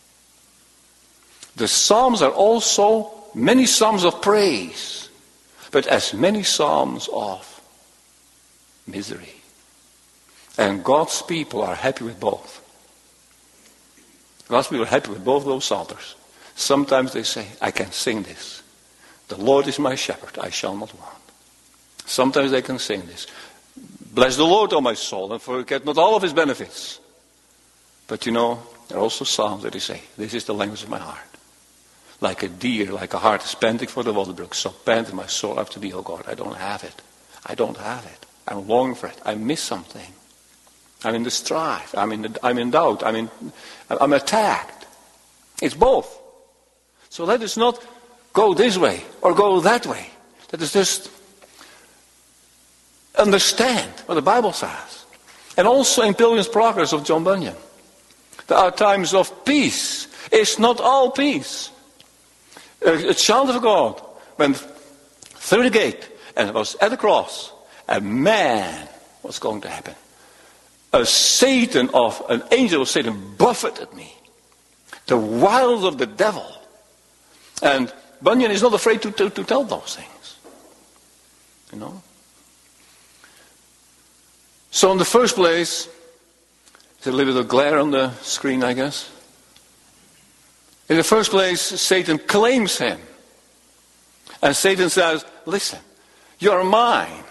The Psalms are also many Psalms of praise, but as many Psalms of misery. And God's people are happy with both. God's people are happy with both those psalters. Sometimes they say, I can sing this. The Lord is my shepherd, I shall not want. Sometimes they can sing this. Bless the Lord, O my soul, and forget not all of his benefits. But you know, there are also psalms that they say, this is the language of my heart. Like a deer, like a hart is panting for the water brook, so panted my soul after thee, O God. I don't have it. I don't have it. I'm longing for it. I miss something. I'm in the strife. I'm in doubt. I'm attacked. It's both. So let us not go this way or go that way. Let us just understand what the Bible says. And also in Pilgrim's Progress of John Bunyan. There are times of peace. It's not all peace. A child of God went through the gate and was at the cross. A man was going to happen. An angel of Satan buffeted me. The wiles of the devil. And Bunyan is not afraid to tell those things. You know? So in the first place, there's a little bit of glare on the screen, I guess. In the first place, Satan claims him. And Satan says, listen, you're mine.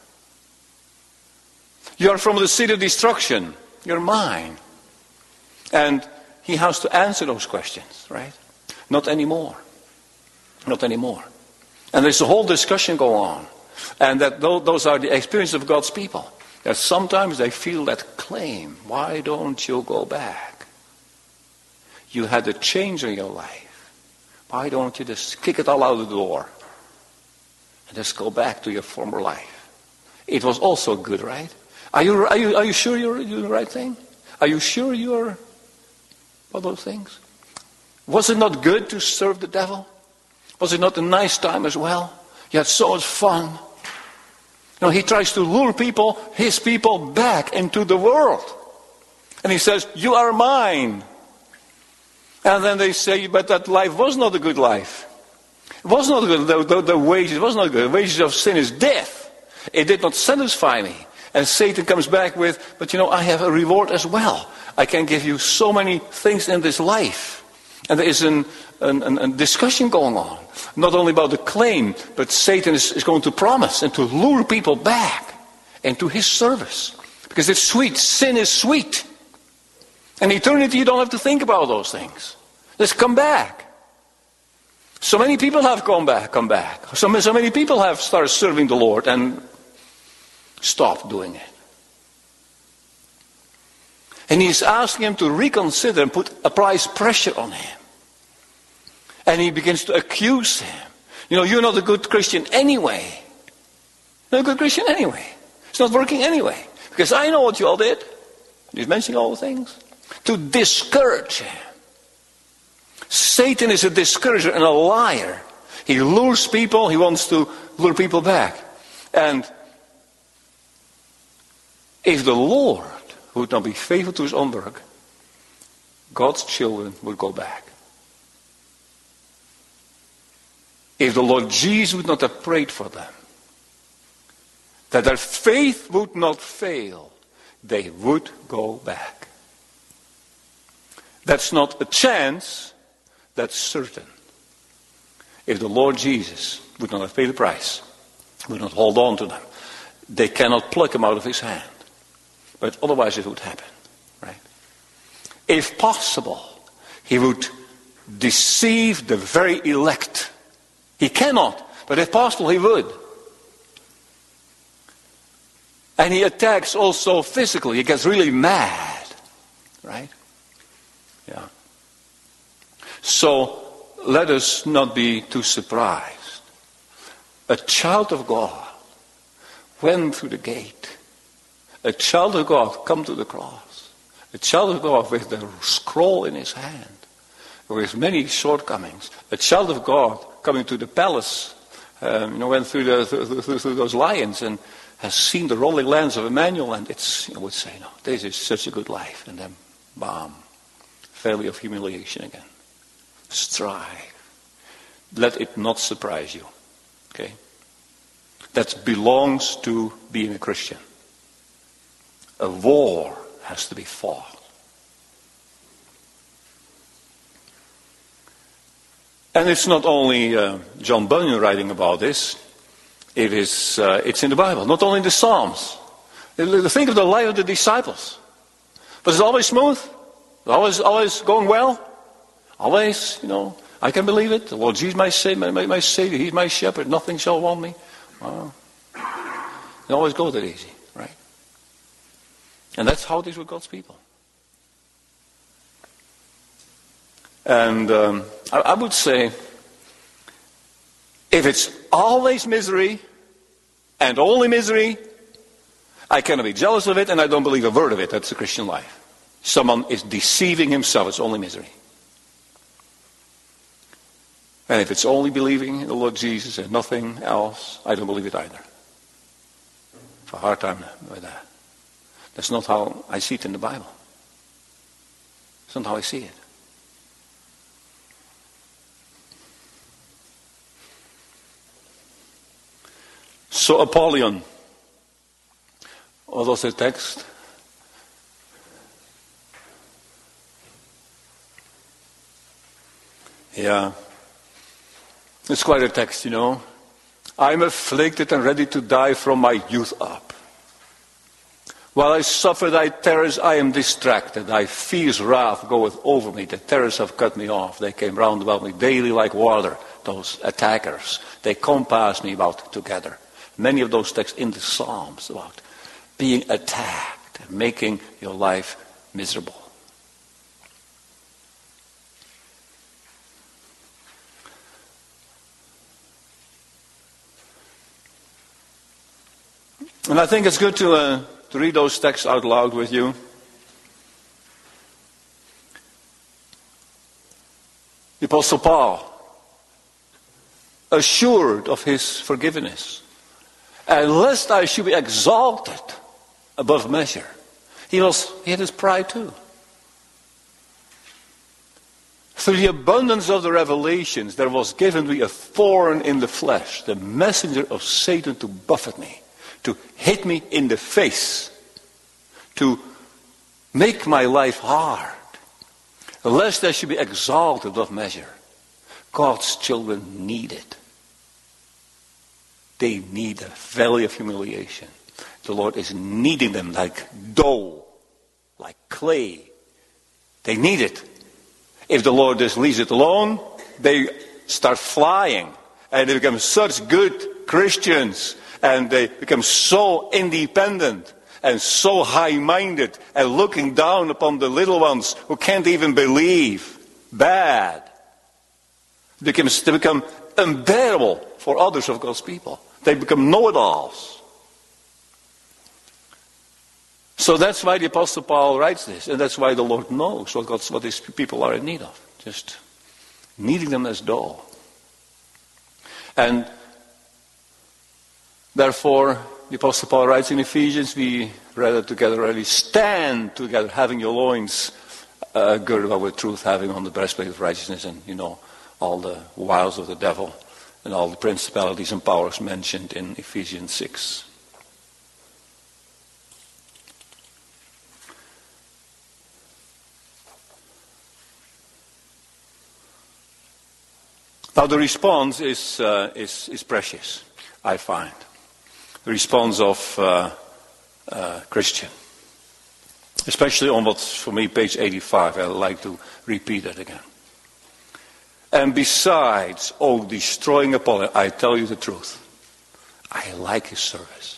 You're from the seed of destruction. You're mine. And he has to answer those questions, right? Not anymore. Not anymore. And there's a whole discussion go on. And that those are the experiences of God's people. That sometimes they feel that claim. Why don't you go back? You had a change in your life. Why don't you just kick it all out of the door? And just go back to your former life. It was also good, right? Are you sure you're doing the right thing? Are you sure you're all those things? Was it not good to serve the devil? Was it not a nice time as well? You had so much fun. You know, he tries to lure people, his people, back into the world. And he says, you are mine. And then they say, but that life was not a good life. It was not good. The wages was not good. The wages of sin is death. It did not satisfy me. And Satan comes back with, but you know, I have a reward as well. I can give you so many things in this life. And there is a discussion going on. Not only about the claim, but Satan is going to promise and to lure people back into his service. Because it's sweet. Sin is sweet. In eternity, you don't have to think about those things. Just come back. So many people have come back. So many people have started serving the Lord and stopped doing it. And he's asking him to reconsider and applies pressure on him. And he begins to accuse him. You know, you're not a good Christian anyway. You're not a good Christian anyway. It's not working anyway. Because I know what you all did. He's mentioning all the things. To discourage him. Satan is a discourager and a liar. He lures people. He wants to lure people back. And if the Lord would not be faithful to his own work, God's children would go back. If the Lord Jesus would not have prayed for them, that their faith would not fail, they would go back. That's not a chance, that's certain. If the Lord Jesus would not have paid the price, would not hold on to them. They cannot pluck him out of his hand. But otherwise it would happen, right? If possible, he would deceive the very elect. He cannot, but if possible, he would. And he attacks also physically. He gets really mad, right? Yeah. So let us not be too surprised. A child of God went through the gate. A child of God come to the cross. A child of God with the scroll in his hand, with many shortcomings. A child of God coming to the palace, went through those lions and has seen the rolling lands of Emmanuel, and would say, no, this is such a good life. And then, bam, valley of humiliation again. Strive. Let it not surprise you. Okay? That belongs to being a Christian. A war has to be fought. And it's not only John Bunyan writing about this. It's in the Bible, not only in the Psalms. Think of the life of the disciples. Was it always smooth? Always going well? Always, I can believe it. The Lord Jesus, my Savior, He's my shepherd. Nothing shall want me. Well, it always goes that easy, right? And that's how it is with God's people. And I would say, if it's always misery and only misery, I cannot be jealous of it, and I don't believe a word of it. That's the Christian life. Someone is deceiving himself. It's only misery. And if it's only believing in the Lord Jesus and nothing else, I don't believe it either. I have a hard time with that. That's not how I see it in the Bible. That's not how I see it. So Apollyon, what was the text? Yeah, it's quite a text, I'm afflicted and ready to die from my youth up. While I suffer thy terrors, I am distracted. Thy fierce wrath goeth over me. The terrors have cut me off. They came round about me daily like water. Those attackers, they compass me about together. Many of those texts in the Psalms about being attacked and making your life miserable. And I think it's good to read those texts out loud with you. The Apostle Paul, assured of his forgiveness, and lest I should be exalted above measure. He had his pride too. Through the abundance of the revelations, there was given me a thorn in the flesh, the messenger of Satan to buffet me, to hit me in the face, to make my life hard, lest I should be exalted above measure. God's children need it. They need a valley of humiliation. The Lord is kneading them like dough, like clay. They need it. If the Lord just leaves it alone, they start flying. And they become such good Christians. And they become so independent and so high-minded and looking down upon the little ones who can't even believe. Bad. They become unbearable for others of God's people. They become know-it-alls. So that's why the Apostle Paul writes this. And that's why the Lord knows what his people are in need of. Just kneading them as dough. And therefore, the Apostle Paul writes in Ephesians, we read it together already, stand together, having your loins girded about with truth, having on the breastplate of righteousness, and all the wiles of the devil, and all the principalities and powers mentioned in Ephesians 6. Now Now the response is precious, I find. The response of Christian. Especially on what's, for me, page 85. I'd like to repeat that again. And besides, destroying Apollyon, I tell you the truth. I like his service.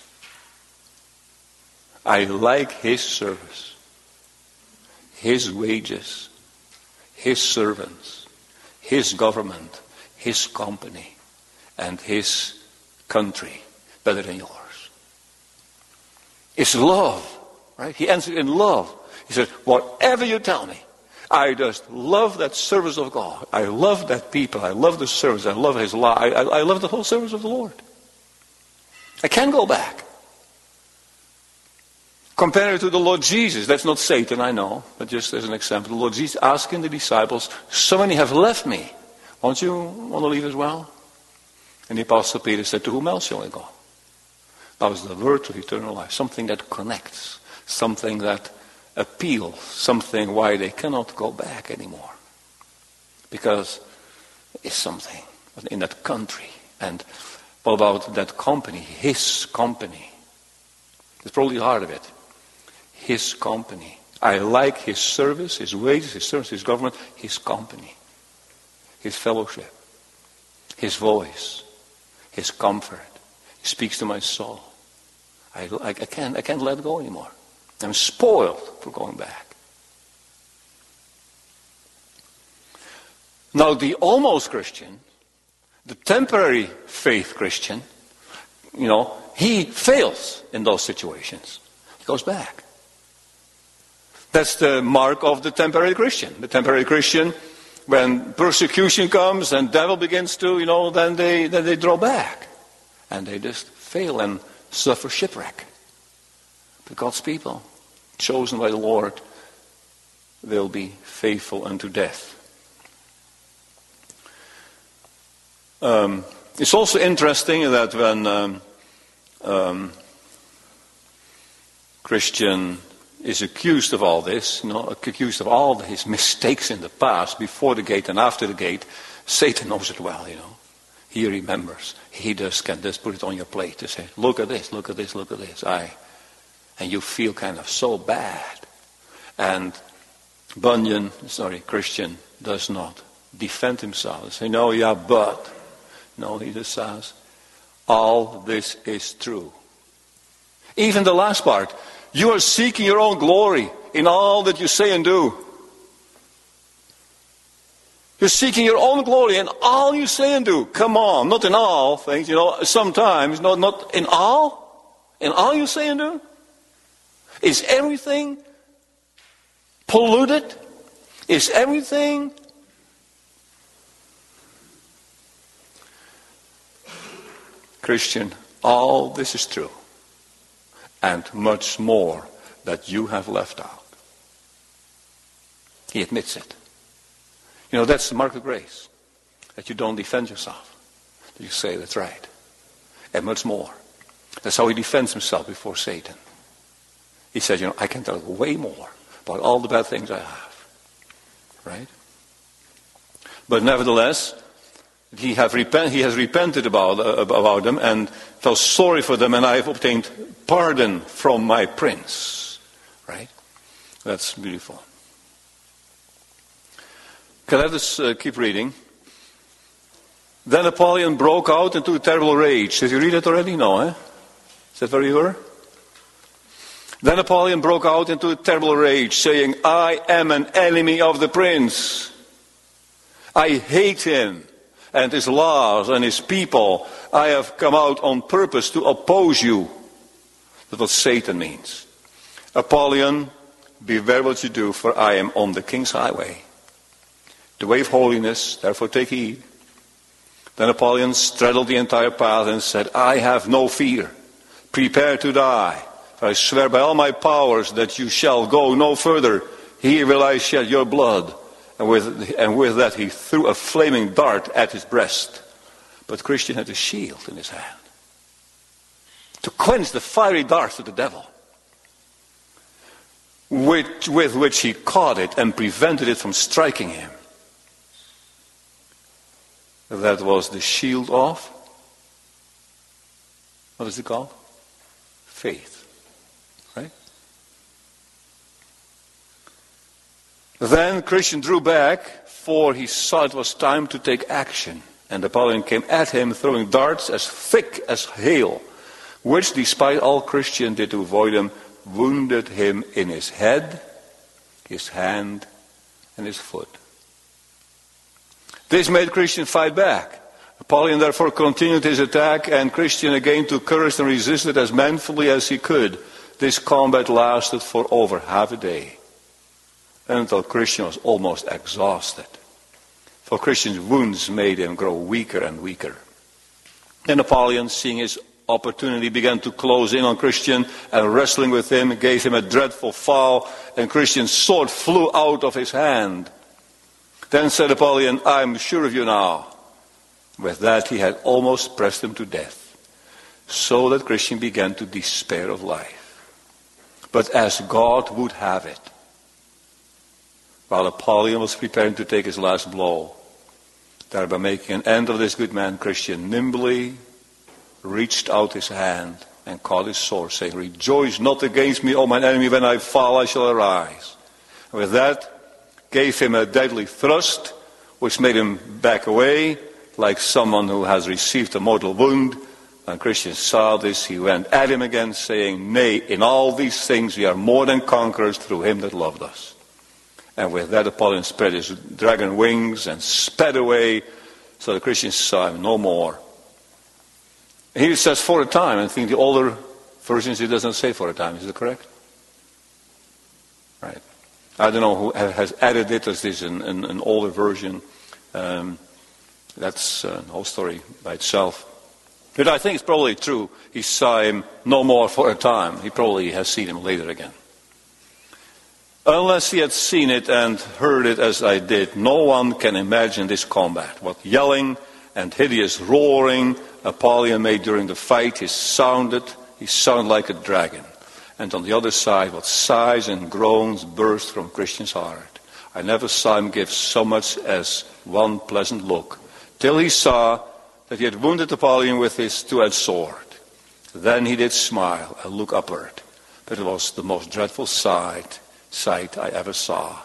I like his service. His wages. His servants. His government. His company. And his country. Better than yours. It's love. Right? He answered in love. He said, whatever you tell me, I just love that service of God. I love that people. I love the service. I love his law. I love the whole service of the Lord. I can't go back. Compare it to the Lord Jesus. That's not Satan, I know. But just as an example, the Lord Jesus asking the disciples, so many have left me. Won't you want to leave as well? And the Apostle Peter said, to whom else shall I go? That was the word of eternal life. Something that connects. Something that appeals. Something why they cannot go back anymore. Because it's something in that country. And what about that company? His company. That's probably the heart of it. His company. I like his service, his wages, his service, his government, his company. His fellowship. His voice. His comfort. He speaks to my soul. I can't let go anymore. I'm spoiled for going back. Now the almost Christian, the temporary faith Christian, he fails in those situations. He goes back. That's the mark of the temporary Christian. The temporary Christian, when persecution comes and devil begins to, then they draw back. And they just fail and suffer shipwreck. But God's people, chosen by the Lord, will be faithful unto death. It's also interesting that when Christian is accused of all this, accused of all his mistakes in the past, before the gate and after the gate, Satan knows it well, He remembers. He just can just put it on your plate to say, look at this, look at this, look at this. And you feel kind of so bad. And Christian does not defend himself and say, no, yeah, but. No, he just says, all this is true. Even the last part, you are seeking your own glory in all that you say and do. You're seeking your own glory in all you say and do. Come on, not in all things, sometimes, not in all. In all you say and do. Is everything polluted? Is everything Christian? All this is true. And much more that you have left out. He admits it. That's the mark of grace. That you don't defend yourself. That you say, that's right. And much more. That's how he defends himself before Satan. He says, I can tell you way more about all the bad things I have. Right? But nevertheless, he has repented about them and felt sorry for them, and I have obtained pardon from my prince. Right? That's beautiful. Okay, let us keep reading. Then Apollyon broke out into a terrible rage. Did you read it already? No, eh? Is that where you were? Then Apollyon broke out into a terrible rage, saying, I am an enemy of the prince. I hate him and his laws and his people. I have come out on purpose to oppose you. That's what Satan means. Apollyon, beware what you do, for I am on the king's highway, the way of holiness, therefore take heed. Then Apollyon straddled the entire path and said, I have no fear. Prepare to die. For I swear by all my powers that you shall go no further. Here will I shed your blood. And with that he threw a flaming dart at his breast. But Christian had a shield in his hand to quench the fiery darts of the devil, with which he caught it and prevented it from striking him. That was the shield of, what is it called? Faith. Right? Then Christian drew back, for he saw it was time to take action. And Apollyon came at him, throwing darts as thick as hail, which, despite all Christian did to avoid him, wounded him in his head, his hand, and his foot. This made Christian fight back. Apollyon therefore continued his attack, and Christian again took courage and resisted as manfully as he could. This combat lasted for over half a day, until Christian was almost exhausted. For Christian's wounds made him grow weaker and weaker. Then Apollyon, seeing his opportunity, began to close in on Christian, and wrestling with him, gave him a dreadful fall, and Christian's sword flew out of his hand. Then said Apollyon, "I am sure of you now." With that he had almost pressed him to death, so that Christian began to despair of life. But as God would have it, while Apollyon was preparing to take his last blow, thereby making an end of this good man, Christian nimbly reached out his hand and caught his sword, saying, "Rejoice not against me, O mine enemy, when I fall I shall arise." And with that gave him a deadly thrust, which made him back away, like someone who has received a mortal wound. And Christian saw this, he went at him again, saying, "Nay, in all these things we are more than conquerors through him that loved us." And with that Apollyon spread his dragon wings and sped away, so the Christians saw him no more. And here it says for a time. I think the older versions it doesn't say for a time. Is that correct? Right. I don't know who has added it, as this is an older version. That's a whole story by itself. But I think it's probably true. He saw him no more for a time. He probably has seen him later again. Unless he had seen it and heard it as I did, no one can imagine this combat. What yelling and hideous roaring Apollyon made during the fight. He sounded like a dragon. And on the other side, what sighs and groans burst from Christian's heart. I never saw him give so much as one pleasant look, till he saw that he had wounded Apollyon with his two-edged sword. Then he did smile and look upward, but it was the most dreadful sight I ever saw.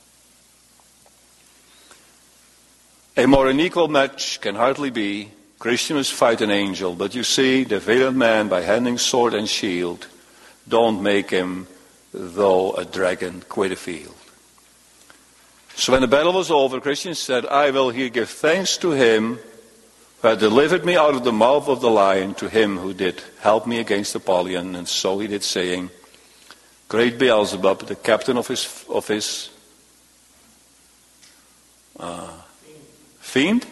A more unequal match can hardly be. Christian must fight an angel, but you see, the valiant man, by handing sword and shield, don't make him, though a dragon, quit the field. So when the battle was over, Christian said, "I will here give thanks to him who had delivered me out of the mouth of the lion, to him who did help me against Apollyon." And so he did, saying, "Great Beelzebub, the captain of his fiend,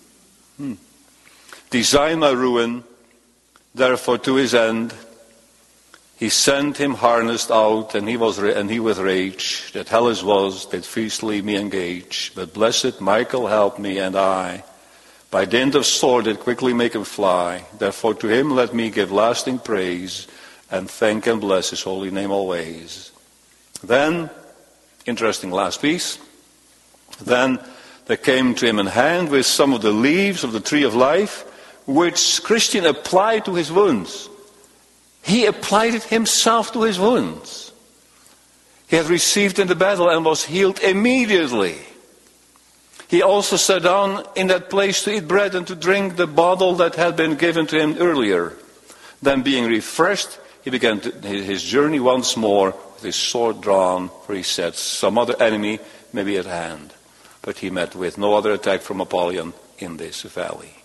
designed my ruin. Therefore to his end he sent him harnessed out, and he with rage, that hellish was, did fiercely me engage. But blessed Michael helped me, and I, by dint of sword, did quickly make him fly. Therefore to him let me give lasting praise, and thank and bless his holy name always." Then, interesting last piece, then there came to him a hand with some of the leaves of the tree of life, which Christian applied to his wounds. He applied it himself to his wounds. He had received in the battle and was healed immediately. He also sat down in that place to eat bread and to drink the bottle that had been given to him earlier. Then being refreshed, he began his journey once more with his sword drawn, for he said, "Some other enemy may be at hand." But he met with no other attack from Apollyon in this valley.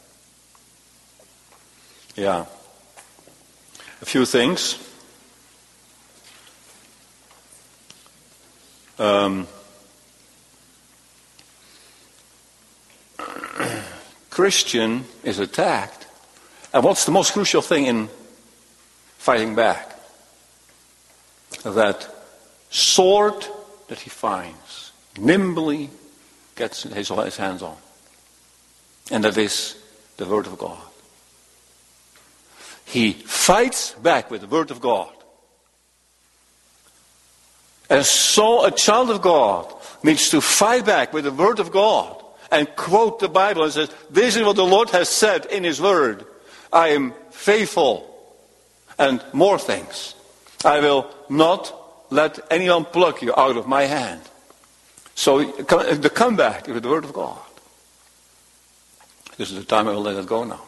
Yeah. A few things. Christian is attacked. And what's the most crucial thing in fighting back? That sword that he finds, nimbly gets his hands on. And that is the Word of God. He fights back with the Word of God. And so a child of God needs to fight back with the Word of God and quote the Bible and says, this is what the Lord has said in His Word. I am faithful. And more things. I will not let anyone pluck you out of my hand. So the comeback with the Word of God. This is the time I will let it go now.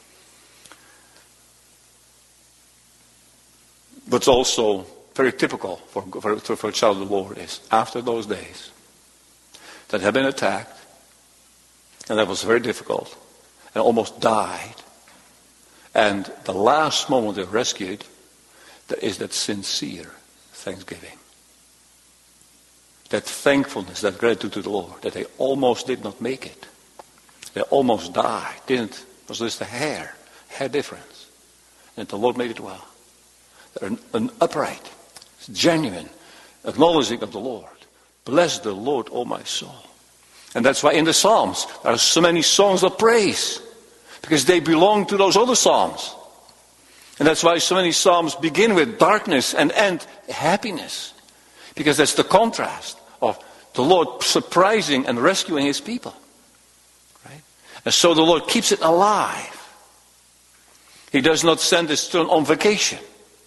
What's also very typical for a child of the Lord is after those days that have been attacked, and that was very difficult, and almost died, and the last moment they're rescued, there is that sincere thanksgiving. That thankfulness, that gratitude to the Lord, that they almost did not make it. They almost died. Was just a hair difference. And the Lord made it well. An upright, genuine acknowledging of the Lord. Bless the Lord, O my soul. And that's why in the Psalms there are so many songs of praise. Because they belong to those other Psalms. And that's why so many Psalms begin with darkness and end happiness. Because that's the contrast of the Lord surprising and rescuing His people. Right? And so the Lord keeps it alive. He does not send His children on vacation.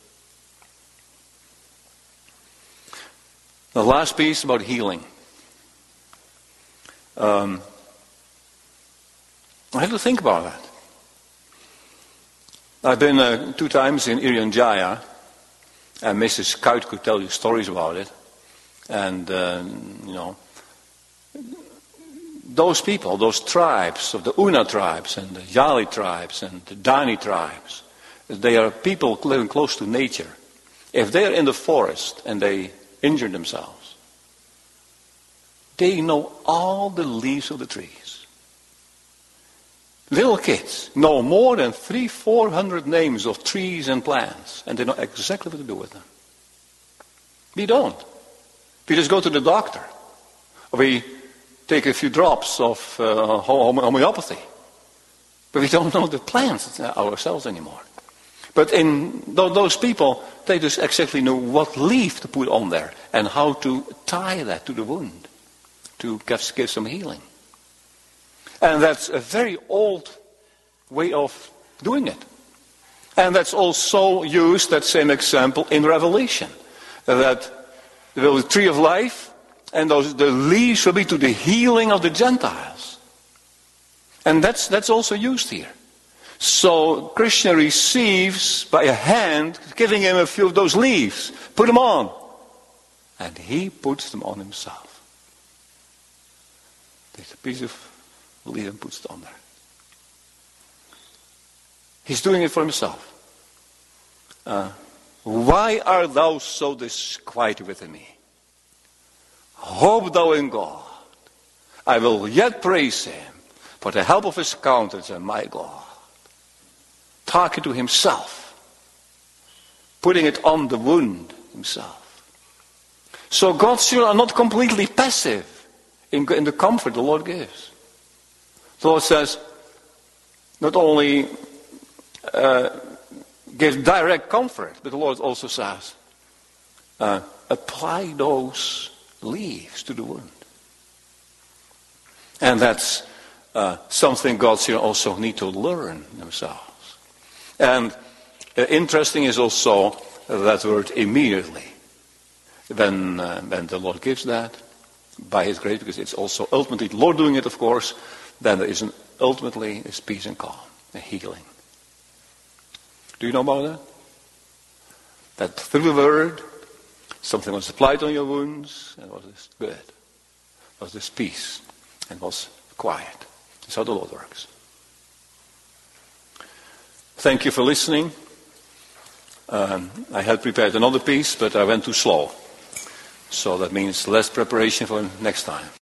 The last piece about healing. I have to think about that. I've been 2 times in Irian Jaya, and Mrs. Kuit could tell you stories about it. And, those people, those tribes of the Una tribes and the Yali tribes and the Dani tribes, they are people living close to nature. If they are in the forest and they injure themselves, they know all the leaves of the trees. Little kids know more than 300-400 names of trees and plants, and they know exactly what to do with them. We don't. We just go to the doctor. Or we take a few drops of homeopathy. But we don't know the plants ourselves anymore. But in those people, they just exactly know what leaf to put on there and how to tie that to the wound to give some healing. And that's a very old way of doing it. And that's also used, that same example, in Revelation. That there will be the tree of life, and the leaves will be to the healing of the Gentiles. And that's also used here. So Krishna receives by a hand, giving him a few of those leaves. Put them on. And he puts them on himself. Takes a piece of leaf and puts it on there. He's doing it for himself. Why art thou so disquieted within me? Hope thou in God. I will yet praise him for the help of his countenance and my God. Talking to himself. Putting it on the wound himself. So God's children are not completely passive in the comfort the Lord gives. The Lord says, not only gives direct comfort, but the Lord also says, apply those leaves to the wound. And that's something God's children also need to learn themselves. And interesting is also that word immediately. When the Lord gives that, by His grace, because it's also ultimately the Lord doing it, of course, then there is ultimately is peace and calm, and healing. Do you know about that? That through the word, something was applied on your wounds, and was this good. Was this peace, and was quiet. That's how the Lord works. Thank you for listening. I had prepared another piece, but I went too slow. So that means less preparation for next time.